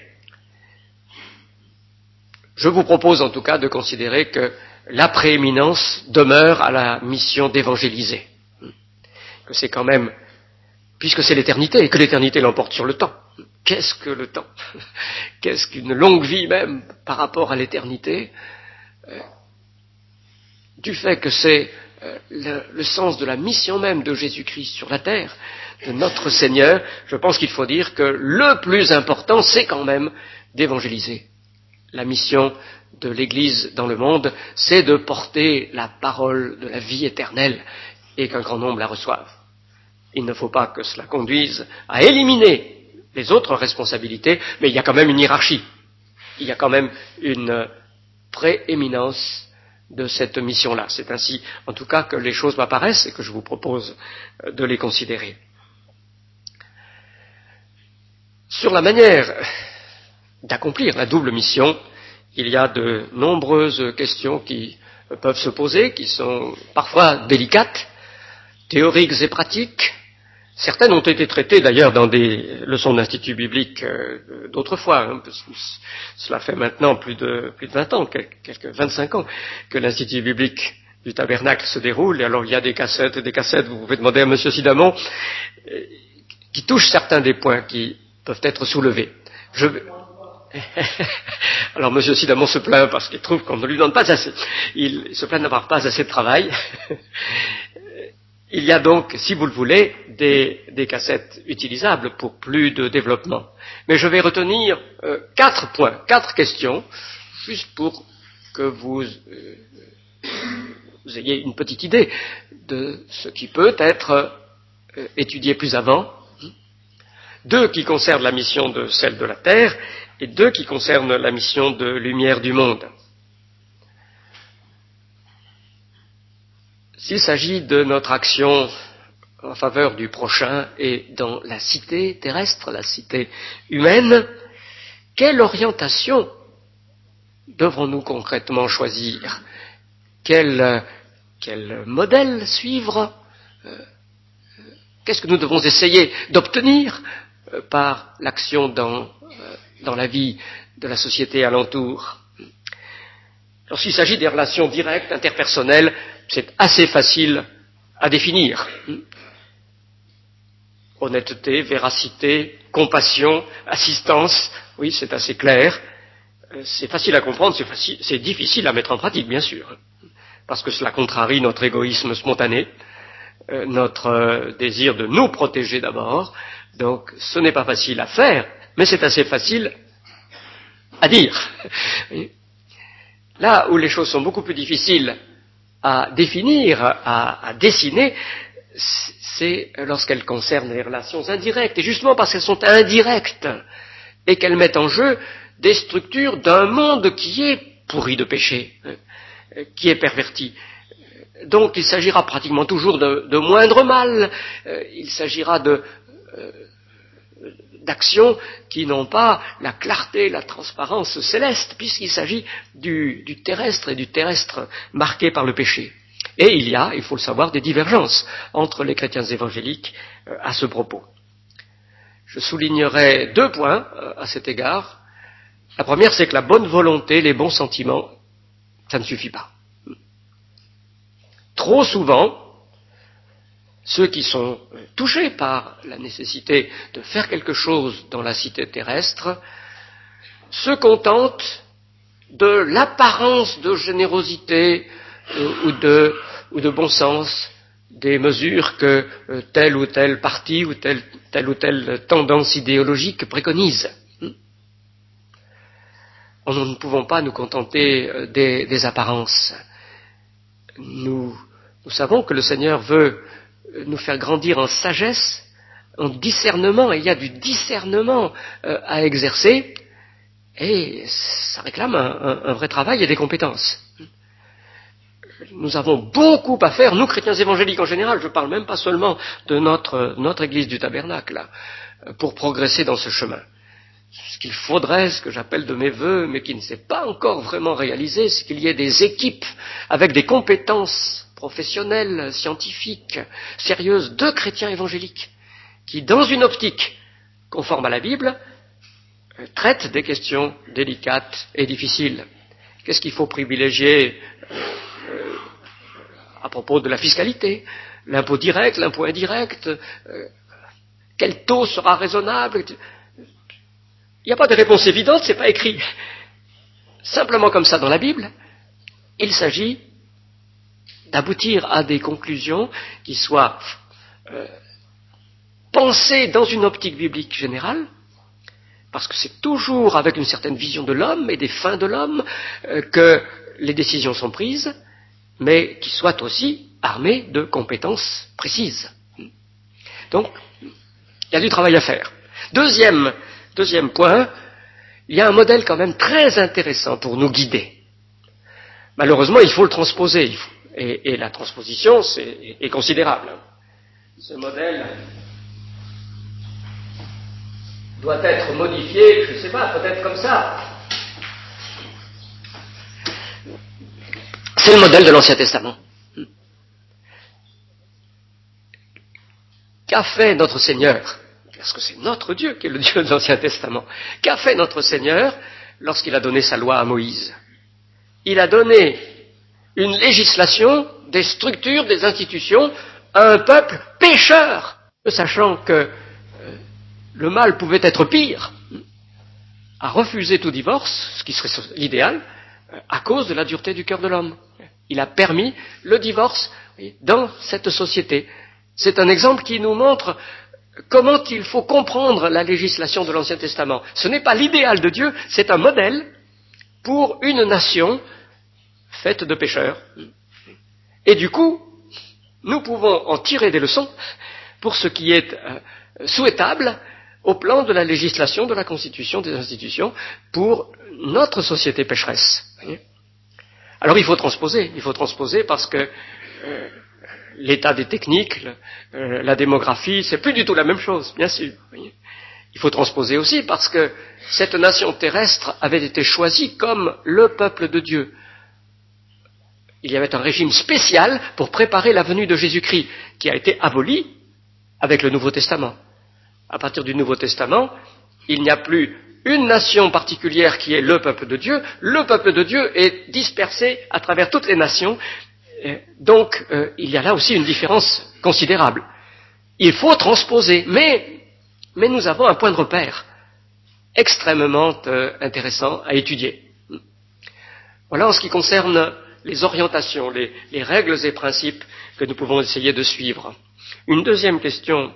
Je vous propose en tout cas de considérer que la prééminence demeure à la mission d'évangéliser. Que c'est quand même, puisque c'est l'éternité, et que l'éternité l'emporte sur le temps. Qu'est-ce que le temps? Qu'est-ce qu'une longue vie même par rapport à l'éternité? euh, Du fait que c'est euh, le, le sens de la mission même de Jésus-Christ sur la terre, de notre Seigneur, je pense qu'il faut dire que le plus important, c'est quand même d'évangéliser. La mission de l'Église dans le monde, c'est de porter la parole de la vie éternelle et qu'un grand nombre la reçoive. Il ne faut pas que cela conduise à éliminer les autres responsabilités, mais il y a quand même une hiérarchie. Il y a quand même une prééminence de cette mission-là. C'est ainsi, en tout cas, que les choses m'apparaissent et que je vous propose de les considérer. Sur la manière d'accomplir la double mission, il y a de nombreuses questions qui peuvent se poser, qui sont parfois délicates, théoriques et pratiques. Certaines ont été traitées d'ailleurs dans des leçons d'institut biblique euh, d'autrefois. Hein, parce que cela fait maintenant plus de, plus de vingt ans, quelques vingt-cinq ans, que l'institut biblique du Tabernacle se déroule. Et alors il y a des cassettes et des cassettes, vous pouvez demander à M. Sidamon, euh, qui touchent certains des points qui peuvent être soulevés. Je vais... Alors M. Sidamon se plaint parce qu'il trouve qu'on ne lui donne pas assez. Il se plaint d'avoir pas assez de travail. Il y a donc, si vous le voulez, des, des cassettes utilisables pour plus de développement. Mais je vais retenir euh, quatre points, quatre questions, juste pour que vous, euh, vous ayez une petite idée de ce qui peut être euh, étudié plus avant. Deux qui concernent la mission de celle de la Terre et deux qui concernent la mission de lumière du monde. S'il s'agit de notre action en faveur du prochain et dans la cité terrestre, la cité humaine, quelle orientation devrons-nous concrètement choisir? Quel, quel modèle suivre? Qu'est-ce que nous devons essayer d'obtenir par l'action dans, dans la vie de la société alentour? Lorsqu'il s'agit des relations directes, interpersonnelles, c'est assez facile à définir. Honnêteté, véracité, compassion, assistance, oui, c'est assez clair. C'est facile à comprendre, c'est, facile, c'est difficile à mettre en pratique, bien sûr, parce que cela contrarie notre égoïsme spontané, euh, notre euh, désir de nous protéger d'abord. Donc, ce n'est pas facile à faire, mais c'est assez facile à dire. Là où les choses sont beaucoup plus difficiles à définir, à, à dessiner, c'est lorsqu'elles concernent les relations indirectes. Et justement parce qu'elles sont indirectes et qu'elles mettent en jeu des structures d'un monde qui est pourri de péché, qui est perverti. Donc il s'agira pratiquement toujours de, de moindre mal, il s'agira de, d'actions qui n'ont pas la clarté, la transparence céleste, puisqu'il s'agit du, du terrestre et du terrestre marqué par le péché. Et il y a, il faut le savoir, des divergences entre les chrétiens évangéliques euh, à ce propos. Je soulignerai deux points euh, à cet égard. La première, c'est que la bonne volonté, les bons sentiments, ça ne suffit pas. Trop souvent, ceux qui sont touchés par la nécessité de faire quelque chose dans la cité terrestre se contentent de l'apparence de générosité euh, ou, de, ou de bon sens des mesures que euh, tel ou tel parti ou telle, telle ou telle tendance idéologique préconise. Nous ne pouvons pas nous contenter euh, des, des apparences. Nous, nous savons que le Seigneur veut nous faire grandir en sagesse, en discernement, et il y a du discernement euh, à exercer, et ça réclame un, un, un vrai travail et des compétences. Nous avons beaucoup à faire, nous chrétiens évangéliques en général, je ne parle même pas seulement de notre, notre église du tabernacle, là, pour progresser dans ce chemin. Ce qu'il faudrait, ce que j'appelle de mes vœux, mais qui ne s'est pas encore vraiment réalisé, c'est qu'il y ait des équipes avec des compétences professionnelles, scientifiques, sérieuses, de chrétiens évangéliques, qui, dans une optique conforme à la Bible, traitent des questions délicates et difficiles. Qu'est-ce qu'il faut privilégier euh, à propos de la fiscalité? L'impôt direct, l'impôt indirect, euh, quel taux sera raisonnable? Il n'y a pas de réponse évidente, c'est pas écrit simplement comme ça dans la Bible. Il s'agit d'aboutir à des conclusions qui soient euh, pensées dans une optique biblique générale, parce que c'est toujours avec une certaine vision de l'homme et des fins de l'homme euh, que les décisions sont prises, mais qui soient aussi armées de compétences précises. Donc, il y a du travail à faire. Deuxième, deuxième point, il y a un modèle quand même très intéressant pour nous guider. Malheureusement, il faut le transposer, il faut, et, et la transposition c'est, est considérable. Ce modèle doit être modifié, je ne sais pas, peut-être comme ça. C'est le modèle de l'Ancien Testament. Qu'a fait notre Seigneur? Parce que c'est notre Dieu qui est le Dieu de l'Ancien Testament. Qu'a fait notre Seigneur lorsqu'il a donné sa loi à Moïse? Il a donné une législation, des structures, des institutions à un peuple pécheur, sachant que euh, le mal pouvait être pire, a refusé tout divorce, ce qui serait l'idéal, à cause de la dureté du cœur de l'homme. Il a permis le divorce dans cette société. C'est un exemple qui nous montre comment il faut comprendre la législation de l'Ancien Testament. Ce n'est pas l'idéal de Dieu, c'est un modèle pour une nation faite de pécheurs. Et du coup, nous pouvons en tirer des leçons pour ce qui est euh, souhaitable au plan de la législation, de la constitution, des institutions, pour notre société pécheresse. Alors il faut transposer, il faut transposer parce que euh, l'état des techniques, le, euh, la démographie, c'est plus du tout la même chose, bien sûr. Il faut transposer aussi parce que cette nation terrestre avait été choisie comme le peuple de Dieu. Il y avait un régime spécial pour préparer la venue de Jésus-Christ, qui a été aboli avec le Nouveau Testament. À partir du Nouveau Testament, il n'y a plus une nation particulière qui est le peuple de Dieu. Le peuple de Dieu est dispersé à travers toutes les nations. Donc, euh, il y a là aussi une différence considérable. Il faut transposer, mais, mais nous avons un point de repère extrêmement euh, intéressant à étudier. Voilà en ce qui concerne les orientations, les, les règles et principes que nous pouvons essayer de suivre. Une deuxième question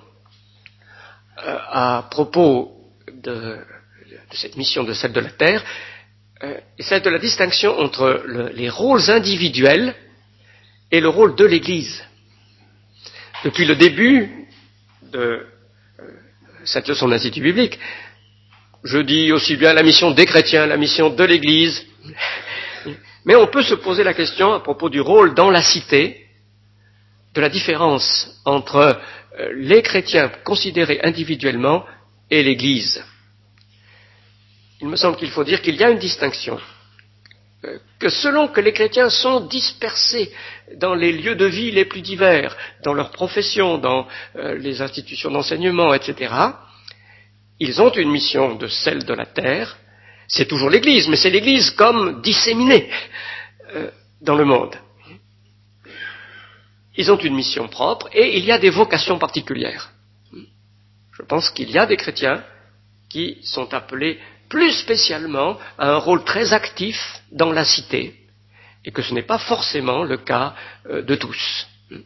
euh, à propos de, de cette mission de celle de la terre euh, c'est de la distinction entre le, les rôles individuels et le rôle de l'Église. Depuis le début de euh, cette leçon d'Institut biblique, je dis aussi bien la mission des chrétiens, la mission de l'Église, mais on peut se poser la question à propos du rôle dans la cité, de la différence entre euh, les chrétiens considérés individuellement et l'Église. Il me semble qu'il faut dire qu'il y a une distinction, euh, que selon que les chrétiens sont dispersés dans les lieux de vie les plus divers, dans leurs professions, dans euh, les institutions d'enseignement, et cetera, ils ont une mission de celle de la terre. C'est toujours l'Église, mais c'est l'Église comme disséminée euh, dans le monde. Ils ont une mission propre et il y a des vocations particulières. Je pense qu'il y a des chrétiens qui sont appelés plus spécialement à un rôle très actif dans la cité et que ce n'est pas forcément le cas euh, de tous.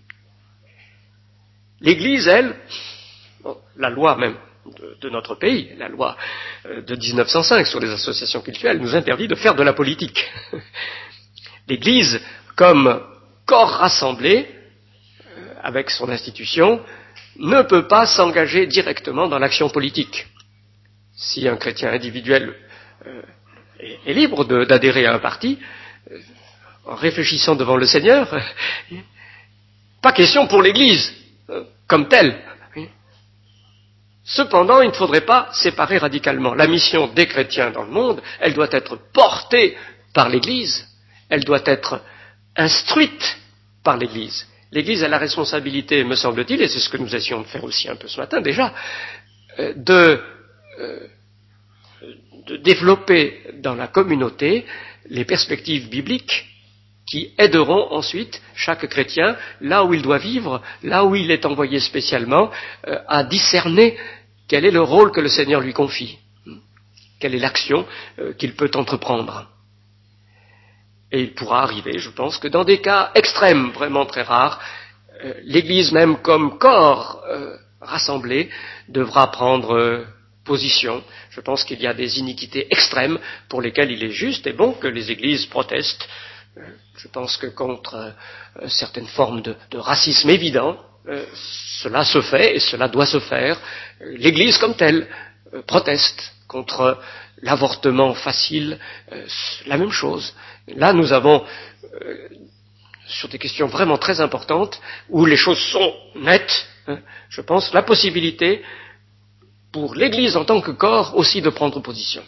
L'Église, elle, bon, la loi même de, de notre pays, la loi euh, de dix-neuf cent cinq sur les associations cultuelles, nous interdit de faire de la politique. L'Église, comme corps rassemblé, euh, avec son institution, ne peut pas s'engager directement dans l'action politique. Si un chrétien individuel euh, est, est libre de, d'adhérer à un parti, euh, en réfléchissant devant le Seigneur, euh, pas question pour l'Église euh, comme telle. Cependant, il ne faudrait pas séparer radicalement. La mission des chrétiens dans le monde, elle doit être portée par l'Église, elle doit être instruite par l'Église. L'Église a la responsabilité, me semble-t-il, et c'est ce que nous essayons de faire aussi un peu ce matin déjà, euh, de, euh, de développer dans la communauté les perspectives bibliques qui aideront ensuite chaque chrétien, là où il doit vivre, là où il est envoyé spécialement, euh, à discerner quel est le rôle que le Seigneur lui confie, quelle est l'action euh, qu'il peut entreprendre. Et il pourra arriver, je pense, que dans des cas extrêmes, vraiment très rares, euh, l'Église même comme corps euh, rassemblé devra prendre euh, position. Je pense qu'il y a des iniquités extrêmes pour lesquelles il est juste et bon que les Églises protestent. Je pense que contre euh, certaines formes de, de racisme évident, euh, cela se fait et cela doit se faire. L'Église comme telle euh, proteste contre l'avortement facile, euh, la même chose. Là, nous avons, euh, sur des questions vraiment très importantes, où les choses sont nettes, hein, je pense, la possibilité pour l'Église en tant que corps aussi de prendre position.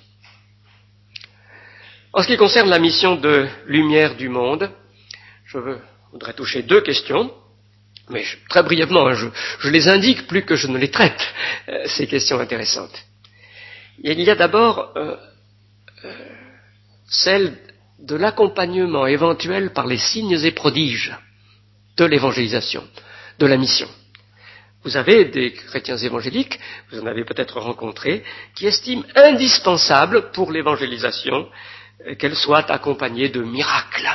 En ce qui concerne la mission de lumière du monde, je veux, voudrais toucher deux questions, mais je, très brièvement, hein, je, je les indique plus que je ne les traite, euh, ces questions intéressantes. Il y a d'abord euh, euh, celle de l'accompagnement éventuel par les signes et prodiges de l'évangélisation, de la mission. Vous avez des chrétiens évangéliques, vous en avez peut-être rencontré, qui estiment indispensable pour l'évangélisation qu'elle soit accompagnée de miracles.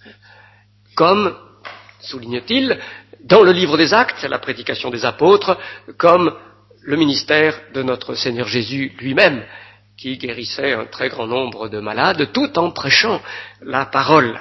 Comme, souligne-t-il, dans le livre des Actes, la prédication des apôtres, comme le ministère de notre Seigneur Jésus lui-même, qui guérissait un très grand nombre de malades, tout en prêchant la parole.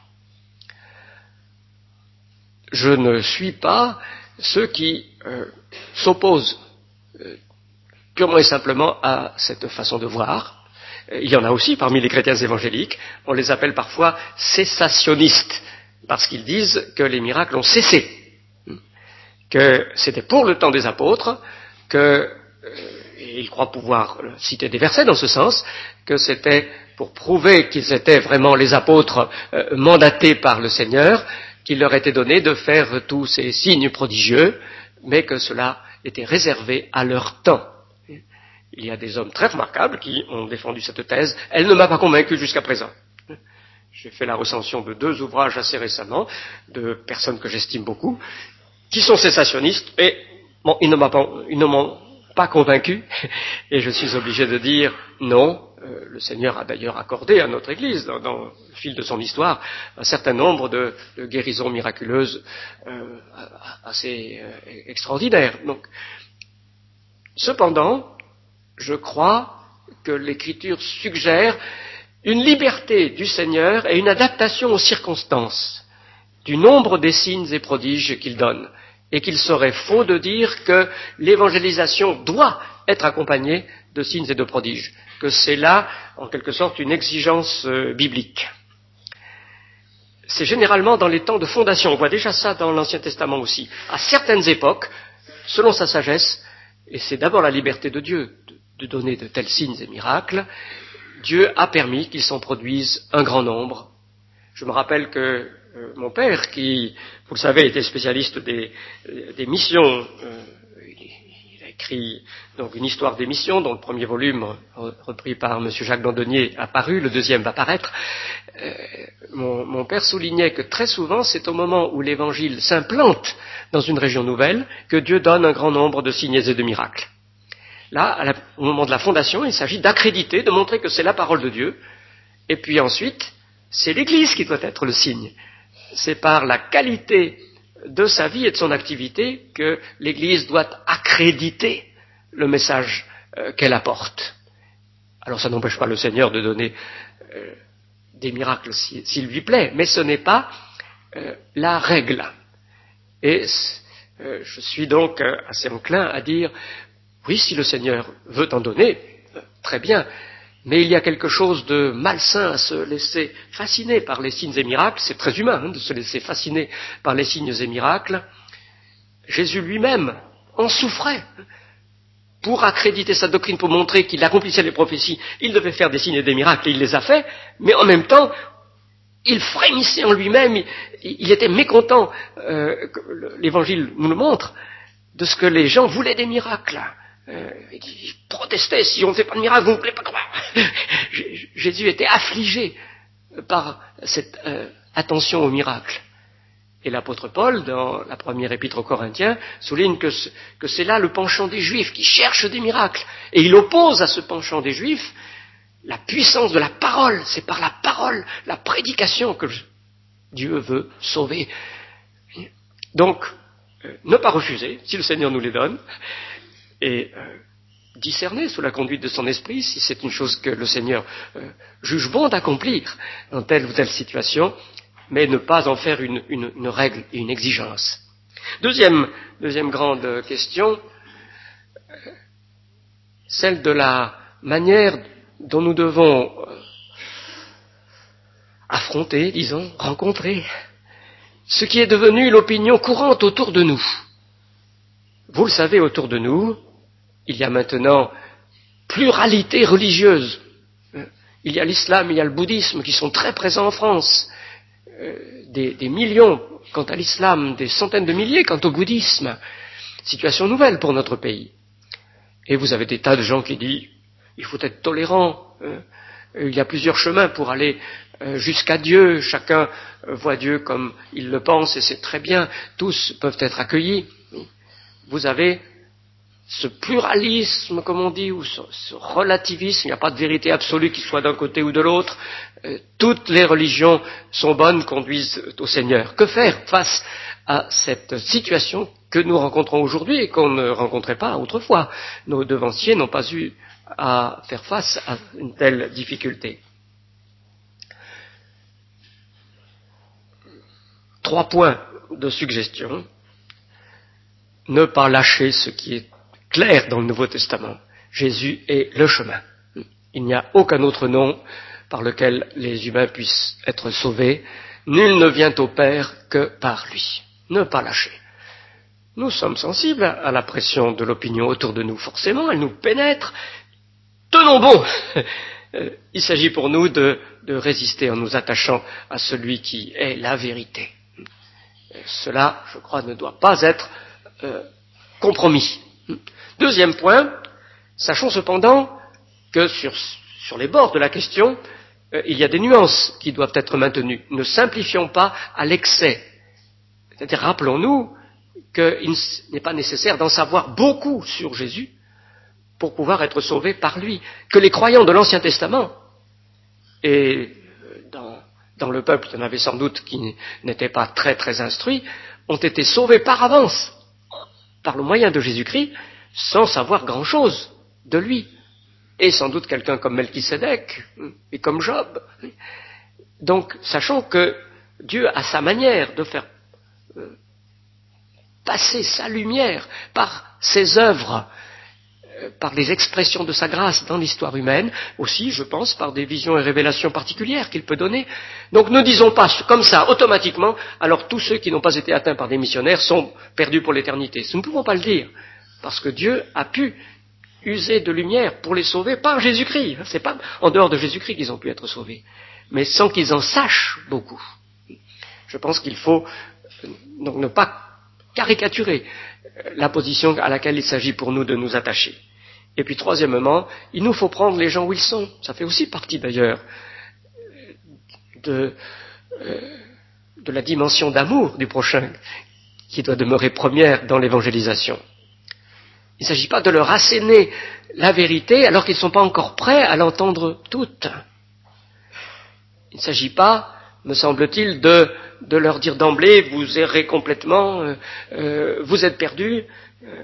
Je ne suis pas ceux qui euh, s'opposent euh, purement et simplement à cette façon de voir. Il y en a aussi parmi les chrétiens évangéliques, on les appelle parfois cessationnistes, parce qu'ils disent que les miracles ont cessé, que c'était pour le temps des apôtres, que, euh, et ils croient pouvoir citer des versets dans ce sens, que c'était pour prouver qu'ils étaient vraiment les apôtres euh, mandatés par le Seigneur, qu'il leur était donné de faire tous ces signes prodigieux, mais que cela était réservé à leur temps. Il y a des hommes très remarquables qui ont défendu cette thèse. Elle ne m'a pas convaincu jusqu'à présent. J'ai fait la recension de deux ouvrages assez récemment, de personnes que j'estime beaucoup, qui sont cessationnistes, et bon, ils ne m'ont pas, ils ne m'ont pas convaincu, et je suis obligé de dire non. Euh, le Seigneur a d'ailleurs accordé à notre Église, dans, dans le fil de son histoire, un certain nombre de, de guérisons miraculeuses euh, assez euh, extraordinaires. Donc, cependant, je crois que l'Écriture suggère une liberté du Seigneur et une adaptation aux circonstances du nombre des signes et prodiges qu'il donne, et qu'il serait faux de dire que l'évangélisation doit être accompagnée de signes et de prodiges, que c'est là, en quelque sorte, une exigence euh, biblique. C'est généralement dans les temps de fondation, on voit déjà ça dans l'Ancien Testament aussi, à certaines époques, selon sa sagesse, et c'est d'abord la liberté de Dieu de, de donner de tels signes et miracles, Dieu a permis qu'il s'en produise un grand nombre. Je me rappelle que euh, mon père, qui, vous le savez, était spécialiste des, des missions, euh, il, il a écrit donc une histoire des missions, dont le premier volume, repris par M. Jacques Dandonnier, a paru, le deuxième va paraître. Euh, mon, mon père soulignait que très souvent, c'est au moment où l'Évangile s'implante dans une région nouvelle que Dieu donne un grand nombre de signes et de miracles. Là, à la, au moment de la fondation, il s'agit d'accréditer, de montrer que c'est la parole de Dieu, et puis ensuite, c'est l'Église qui doit être le signe. C'est par la qualité de sa vie et de son activité que l'Église doit accréditer le message euh, qu'elle apporte. Alors ça n'empêche pas le Seigneur de donner euh, des miracles s'il, s'il lui plaît, mais ce n'est pas euh, la règle. Et euh, je suis donc euh, assez enclin à dire, oui, si le Seigneur veut en donner, euh, très bien, mais il y a quelque chose de malsain à se laisser fasciner par les signes et miracles. C'est très humain hein, de se laisser fasciner par les signes et miracles. Jésus lui-même en souffrait. Pour accréditer sa doctrine, pour montrer qu'il accomplissait les prophéties, il devait faire des signes et des miracles, et il les a fait, mais en même temps, il frémissait en lui-même, il, il était mécontent, euh, l'Évangile nous le montre, de ce que les gens voulaient des miracles. Euh, il protestait, si on ne fait pas de miracle, vous ne voulez pas croire. Jésus était affligé par cette euh, attention au miracle. Et l'apôtre Paul, dans la première épître aux Corinthiens, souligne que, ce, que c'est là le penchant des Juifs qui cherchent des miracles. Et il oppose à ce penchant des Juifs la puissance de la parole. C'est par la parole, la prédication que Dieu veut sauver. Donc, euh, ne pas refuser, si le Seigneur nous les donne, et euh, discerner sous la conduite de son esprit si c'est une chose que le Seigneur euh, juge bon d'accomplir dans telle ou telle situation, mais ne pas en faire une, une, une règle et une exigence. Deuxième, deuxième grande question, euh, celle de la manière dont nous devons euh, affronter, disons, rencontrer ce qui est devenu l'opinion courante autour de nous. Vous le savez, autour de nous, il y a maintenant pluralité religieuse. Il y a l'islam, il y a le bouddhisme qui sont très présents en France. Euh, des, des millions quant à l'islam, des centaines de milliers quant au bouddhisme. Situation nouvelle pour notre pays. Et vous avez des tas de gens qui disent il faut être tolérant. Euh, il y a plusieurs chemins pour aller euh, jusqu'à Dieu. Chacun euh, voit Dieu comme il le pense et c'est très bien. Tous peuvent être accueillis. Vous avez ce pluralisme, comme on dit, ou ce, ce relativisme, il n'y a pas de vérité absolue qui soit d'un côté ou de l'autre, euh, toutes les religions sont bonnes, conduisent au Seigneur. Que faire face à cette situation que nous rencontrons aujourd'hui et qu'on ne rencontrait pas autrefois? Nos devanciers n'ont pas eu à faire face à une telle difficulté. Trois points de suggestion. Ne pas lâcher ce qui est clair dans le Nouveau Testament. Jésus est le chemin. Il n'y a aucun autre nom par lequel les humains puissent être sauvés. Nul ne vient au Père que par lui. Ne pas lâcher. Nous sommes sensibles à la pression de l'opinion autour de nous. Forcément, elle nous pénètre. Tenons bon. Il s'agit pour nous de, de résister en nous attachant à celui qui est la vérité. Cela, je crois, ne doit pas être euh, compromis. Deuxième point, sachons cependant que sur, sur les bords de la question, euh, il y a des nuances qui doivent être maintenues. Ne simplifions pas à l'excès. C'est-à-dire, rappelons-nous qu'il n'est pas nécessaire d'en savoir beaucoup sur Jésus pour pouvoir être sauvés par lui. Que les croyants de l'Ancien Testament, et dans, dans le peuple, il y en avait sans doute qui n'étaient pas très très instruits, ont été sauvés par avance, par le moyen de Jésus-Christ, sans savoir grand-chose de lui. et sans doute quelqu'un comme Melchisédek et comme Job. Donc, sachant que Dieu a sa manière de faire euh, passer sa lumière par ses œuvres, euh, par les expressions de sa grâce dans l'histoire humaine, aussi, je pense, par des visions et révélations particulières qu'il peut donner. Donc ne disons pas comme ça, automatiquement, alors tous ceux qui n'ont pas été atteints par des missionnaires sont perdus pour l'éternité. Nous ne pouvons pas le dire, parce que Dieu a pu user de lumière pour les sauver par Jésus-Christ. C'est pas en dehors de Jésus-Christ qu'ils ont pu être sauvés, mais sans qu'ils en sachent beaucoup. Je pense qu'il faut donc ne pas caricaturer la position à laquelle il s'agit pour nous de nous attacher. Et puis troisièmement, il nous faut prendre les gens où ils sont. Ça fait aussi partie d'ailleurs de, euh, de la dimension d'amour du prochain qui doit demeurer première dans l'évangélisation. Il ne s'agit pas de leur asséner la vérité alors qu'ils ne sont pas encore prêts à l'entendre toute. Il ne s'agit pas, me semble-t-il, de, de leur dire d'emblée, vous errez complètement, euh, euh, vous êtes perdus. Euh,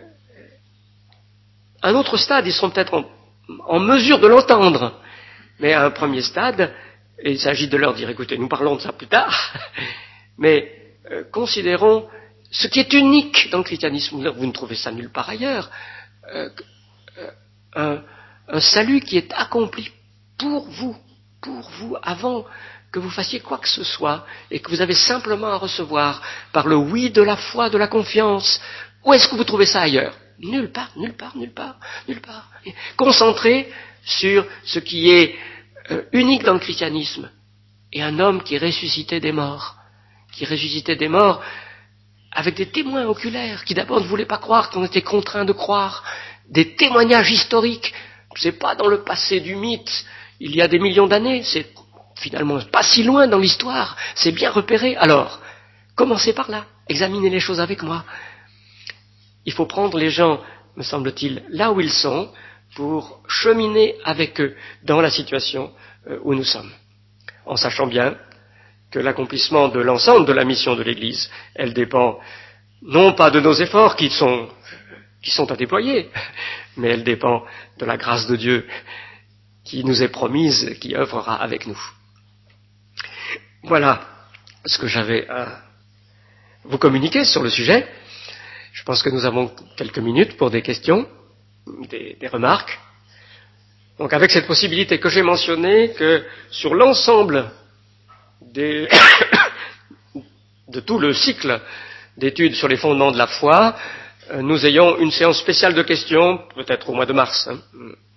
à un autre stade, ils seront peut-être en, en mesure de l'entendre. Mais à un premier stade, il s'agit de leur dire, écoutez, nous parlons de ça plus tard, mais euh, considérons ce qui est unique dans le christianisme, vous ne trouvez ça nulle part ailleurs, euh, un, un salut qui est accompli pour vous, pour vous, avant que vous fassiez quoi que ce soit, et que vous avez simplement à recevoir par le oui de la foi, de la confiance. Où est-ce que vous trouvez ça ailleurs? Nulle part, nulle part, nulle part, nulle part. Concentré sur ce qui est euh, unique dans le christianisme, et un homme qui ressuscitait des morts, qui ressuscitait des morts avec des témoins oculaires, qui d'abord ne voulaient pas croire, qu'on était contraints de croire, des témoignages historiques. C'est pas dans le passé du mythe, il y a des millions d'années, c'est finalement pas si loin dans l'histoire, c'est bien repéré. Alors, commencez par là, examinez les choses avec moi. Il faut prendre les gens, me semble-t-il, là où ils sont, pour cheminer avec eux dans la situation où nous sommes, en sachant bien que l'accomplissement de l'ensemble de la mission de l'Église, elle dépend non pas de nos efforts qui sont, qui sont à déployer, mais elle dépend de la grâce de Dieu qui nous est promise, qui œuvrera avec nous. Voilà ce que j'avais à vous communiquer sur le sujet. Je pense que nous avons quelques minutes pour des questions, des, des remarques. Donc avec cette possibilité que j'ai mentionnée, que sur l'ensemble des de tout le cycle d'études sur les fondements de la foi, nous ayons une séance spéciale de questions, peut-être au mois de mars. Hein.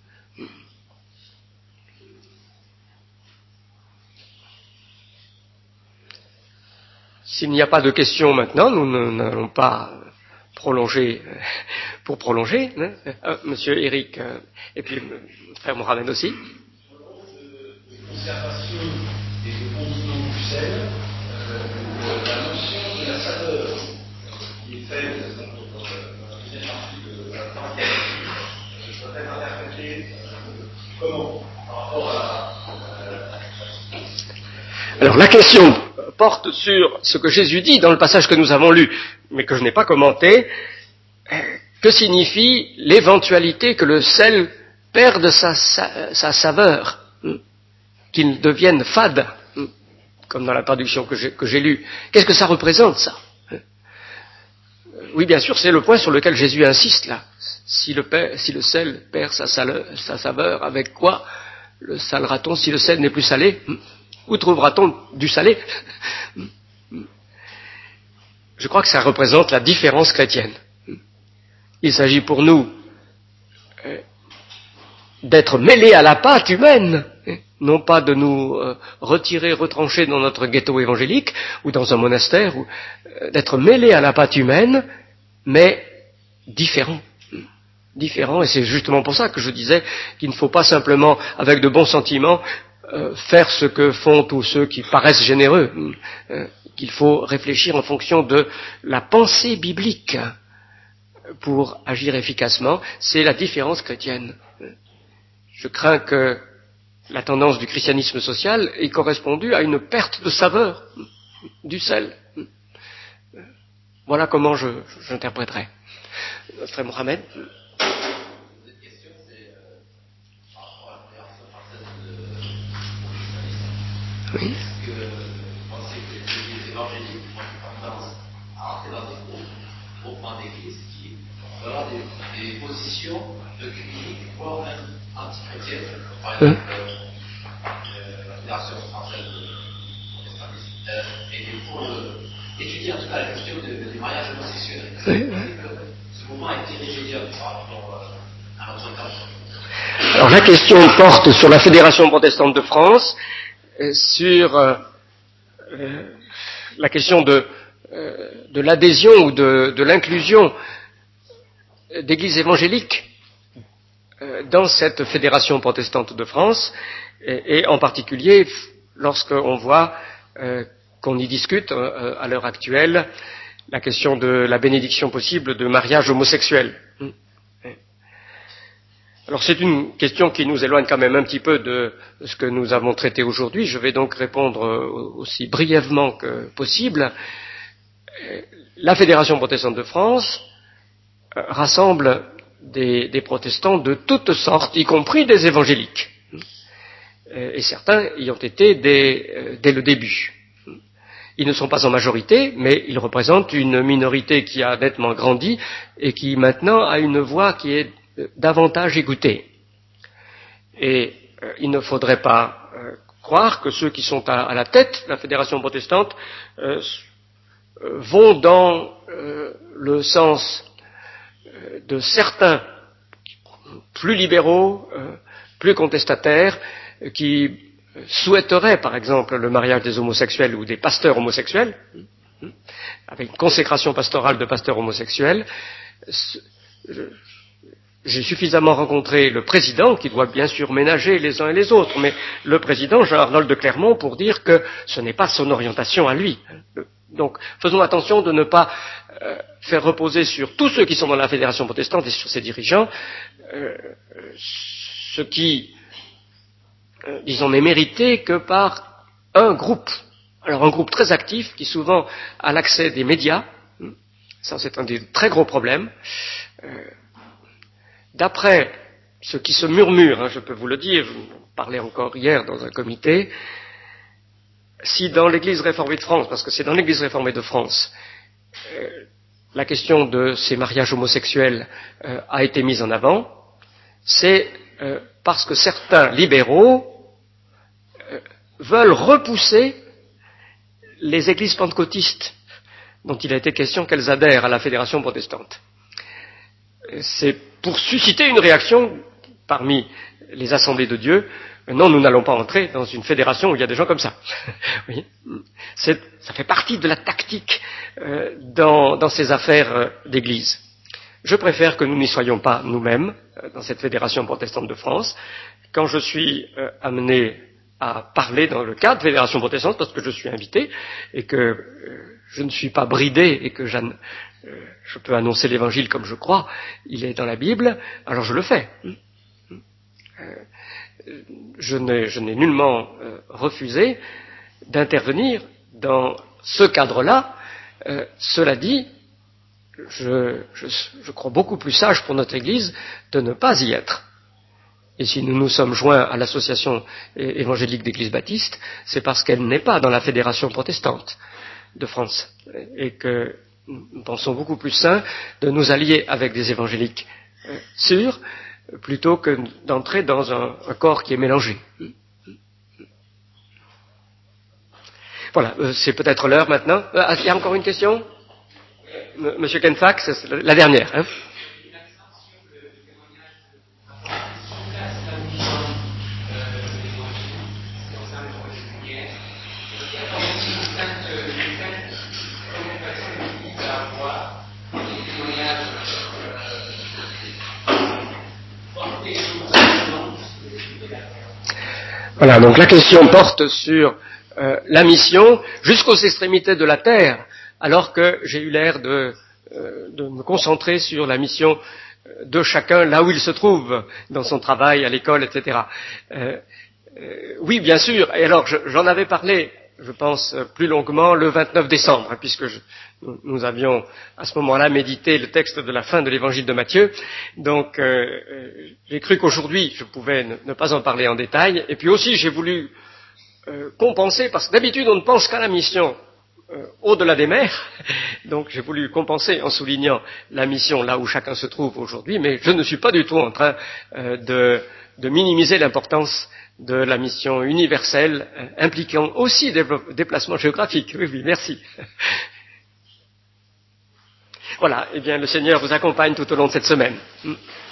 S'il n'y a pas de questions maintenant, nous n'allons pas prolonger pour prolonger. Hein. Ah, Monsieur Eric, euh, et puis euh, frère Mohamed aussi. Sur le rôle de, de conservation et de contenance du sel, euh, la notion de la saveur qui est faite dans la deuxième partie de la partie peut être interprétée euh, comment par rapport à la... Alors la question porte sur ce que Jésus dit dans le passage que nous avons lu, mais que je n'ai pas commenté. Que signifie l'éventualité que le sel perde sa, sa, sa saveur, qu'il devienne fade, comme dans la traduction que j'ai, que j'ai lue? Qu'est-ce que ça représente, ça? Oui, bien sûr, c'est le point sur lequel Jésus insiste, là. Si le, si le sel perd sa, saleur, sa saveur, avec quoi le salera-t-on si le sel n'est plus salé? Où trouvera-t-on du salé? Je crois que ça représente la différence chrétienne. Il s'agit pour nous euh, d'être mêlés à la pâte humaine, non pas de nous euh, retirer, retrancher dans notre ghetto évangélique ou dans un monastère, ou, euh, d'être mêlés à la pâte humaine, mais différents. Différents, et c'est justement pour ça que je disais qu'il ne faut pas simplement, avec de bons sentiments, euh, faire ce que font tous ceux qui paraissent généreux, euh, qu'il faut réfléchir en fonction de la pensée biblique pour agir efficacement. C'est la différence chrétienne. Je crains que la tendance du christianisme social ait correspondu à une perte de saveur du sel. Voilà comment je, j'interpréterais. Frère Mohamed. Cette question, c'est euh, par Oui. Est-ce que vous pensez que les évangéliques ont tendance à entrer dans des groupes, groupements d'églises qui vont avoir des, des positions de critiques, voire même antichrétiennes, par exemple euh, la Fédération française de protestantisme, euh, et pour le, étudier en tout cas la question de, du mariage homosexuel. Est-ce que vous pensez que ce mouvement est irrémédiable par rapport euh, à notre temps? Alors la question porte sur la Fédération protestante de France, euh, sur euh, euh, la question de, euh, de l'adhésion ou de, de l'inclusion d'églises évangéliques euh, dans cette Fédération protestante de France, et, et en particulier lorsqu'on voit euh, qu'on y discute euh, à l'heure actuelle la question de la bénédiction possible de mariage homosexuel. Alors c'est une question qui nous éloigne quand même un petit peu de ce que nous avons traité aujourd'hui. Je vais donc répondre aussi brièvement que possible. La Fédération protestante de France rassemble des, des protestants de toutes sortes, y compris des évangéliques. Et certains y ont été dès, dès le début. Ils ne sont pas en majorité, mais ils représentent une minorité qui a nettement grandi et qui maintenant a une voix qui est davantage écoutée. Et euh, il ne faudrait pas euh, croire que ceux qui sont à, à la tête de la Fédération protestante euh, euh, vont dans euh, le sens euh, de certains plus libéraux, euh, plus contestataires, euh, qui souhaiteraient par exemple le mariage des homosexuels ou des pasteurs homosexuels, avec une consécration pastorale de pasteurs homosexuels. J'ai suffisamment rencontré le président, qui doit bien sûr ménager les uns et les autres, mais le président Jean-Arnold de Clermont pour dire que ce n'est pas son orientation à lui. Donc faisons attention de ne pas euh, faire reposer sur tous ceux qui sont dans la Fédération protestante et sur ses dirigeants euh, ce qui Euh, disons, n'est mérité que par un groupe. Alors un groupe très actif qui souvent a l'accès des médias. Ça, c'est un des très gros problèmes. Euh, d'après ce qui se murmure, hein, je peux vous le dire, je parlais encore hier dans un comité, si dans l'Église réformée de France, parce que c'est dans l'Église réformée de France, euh, la question de ces mariages homosexuels euh, a été mise en avant, c'est euh, parce que certains libéraux euh, veulent repousser les églises pentecôtistes dont il a été question qu'elles adhèrent à la Fédération protestante. C'est pour susciter une réaction parmi les assemblées de Dieu. Non, nous n'allons pas entrer dans une fédération où il y a des gens comme ça. Oui. C'est, ça fait partie de la tactique euh, dans, dans ces affaires euh, d'église. Je préfère que nous n'y soyons pas nous-mêmes euh, dans cette fédération protestante de France. Quand je suis euh, amené à parler dans le cadre de fédération protestante, parce que je suis invité et que euh, je ne suis pas bridé et que euh, je peux annoncer l'évangile comme je crois, il est dans la Bible, alors je le fais. Euh, je, n'ai, je n'ai nullement euh, refusé d'intervenir dans ce cadre-là. Euh, cela dit, je, je, je crois beaucoup plus sage pour notre Église de ne pas y être. Et si nous nous sommes joints à l'association évangélique d'Église baptiste, c'est parce qu'elle n'est pas dans la fédération protestante de France. Et que nous pensons beaucoup plus sain de nous allier avec des évangéliques euh, sûrs, plutôt que d'entrer dans un, un corps qui est mélangé. Voilà, euh, c'est peut-être l'heure maintenant. Euh, il y a encore une question ? M- Monsieur Kenfax, c'est la dernière. Hein ? Voilà, donc la question porte sur euh, la mission jusqu'aux extrémités de la terre, alors que j'ai eu l'air de, euh, de me concentrer sur la mission de chacun là où il se trouve, dans son travail, à l'école, et cetera. Euh, euh, oui, bien sûr, et alors je, j'en avais parlé, je pense, plus longuement le vingt-neuf décembre, hein, puisque je, nous, nous avions à ce moment-là médité le texte de la fin de l'évangile de Matthieu, donc euh, j'ai cru qu'aujourd'hui je pouvais ne, ne pas en parler en détail, et puis aussi j'ai voulu euh, compenser, parce que d'habitude on ne pense qu'à la mission euh, au-delà des mers, donc j'ai voulu compenser en soulignant la mission là où chacun se trouve aujourd'hui, mais je ne suis pas du tout en train euh, de, de minimiser l'importance de la mission universelle, euh, impliquant aussi des déplacements géographiques. Oui, oui, merci. Voilà, eh bien le Seigneur vous accompagne tout au long de cette semaine.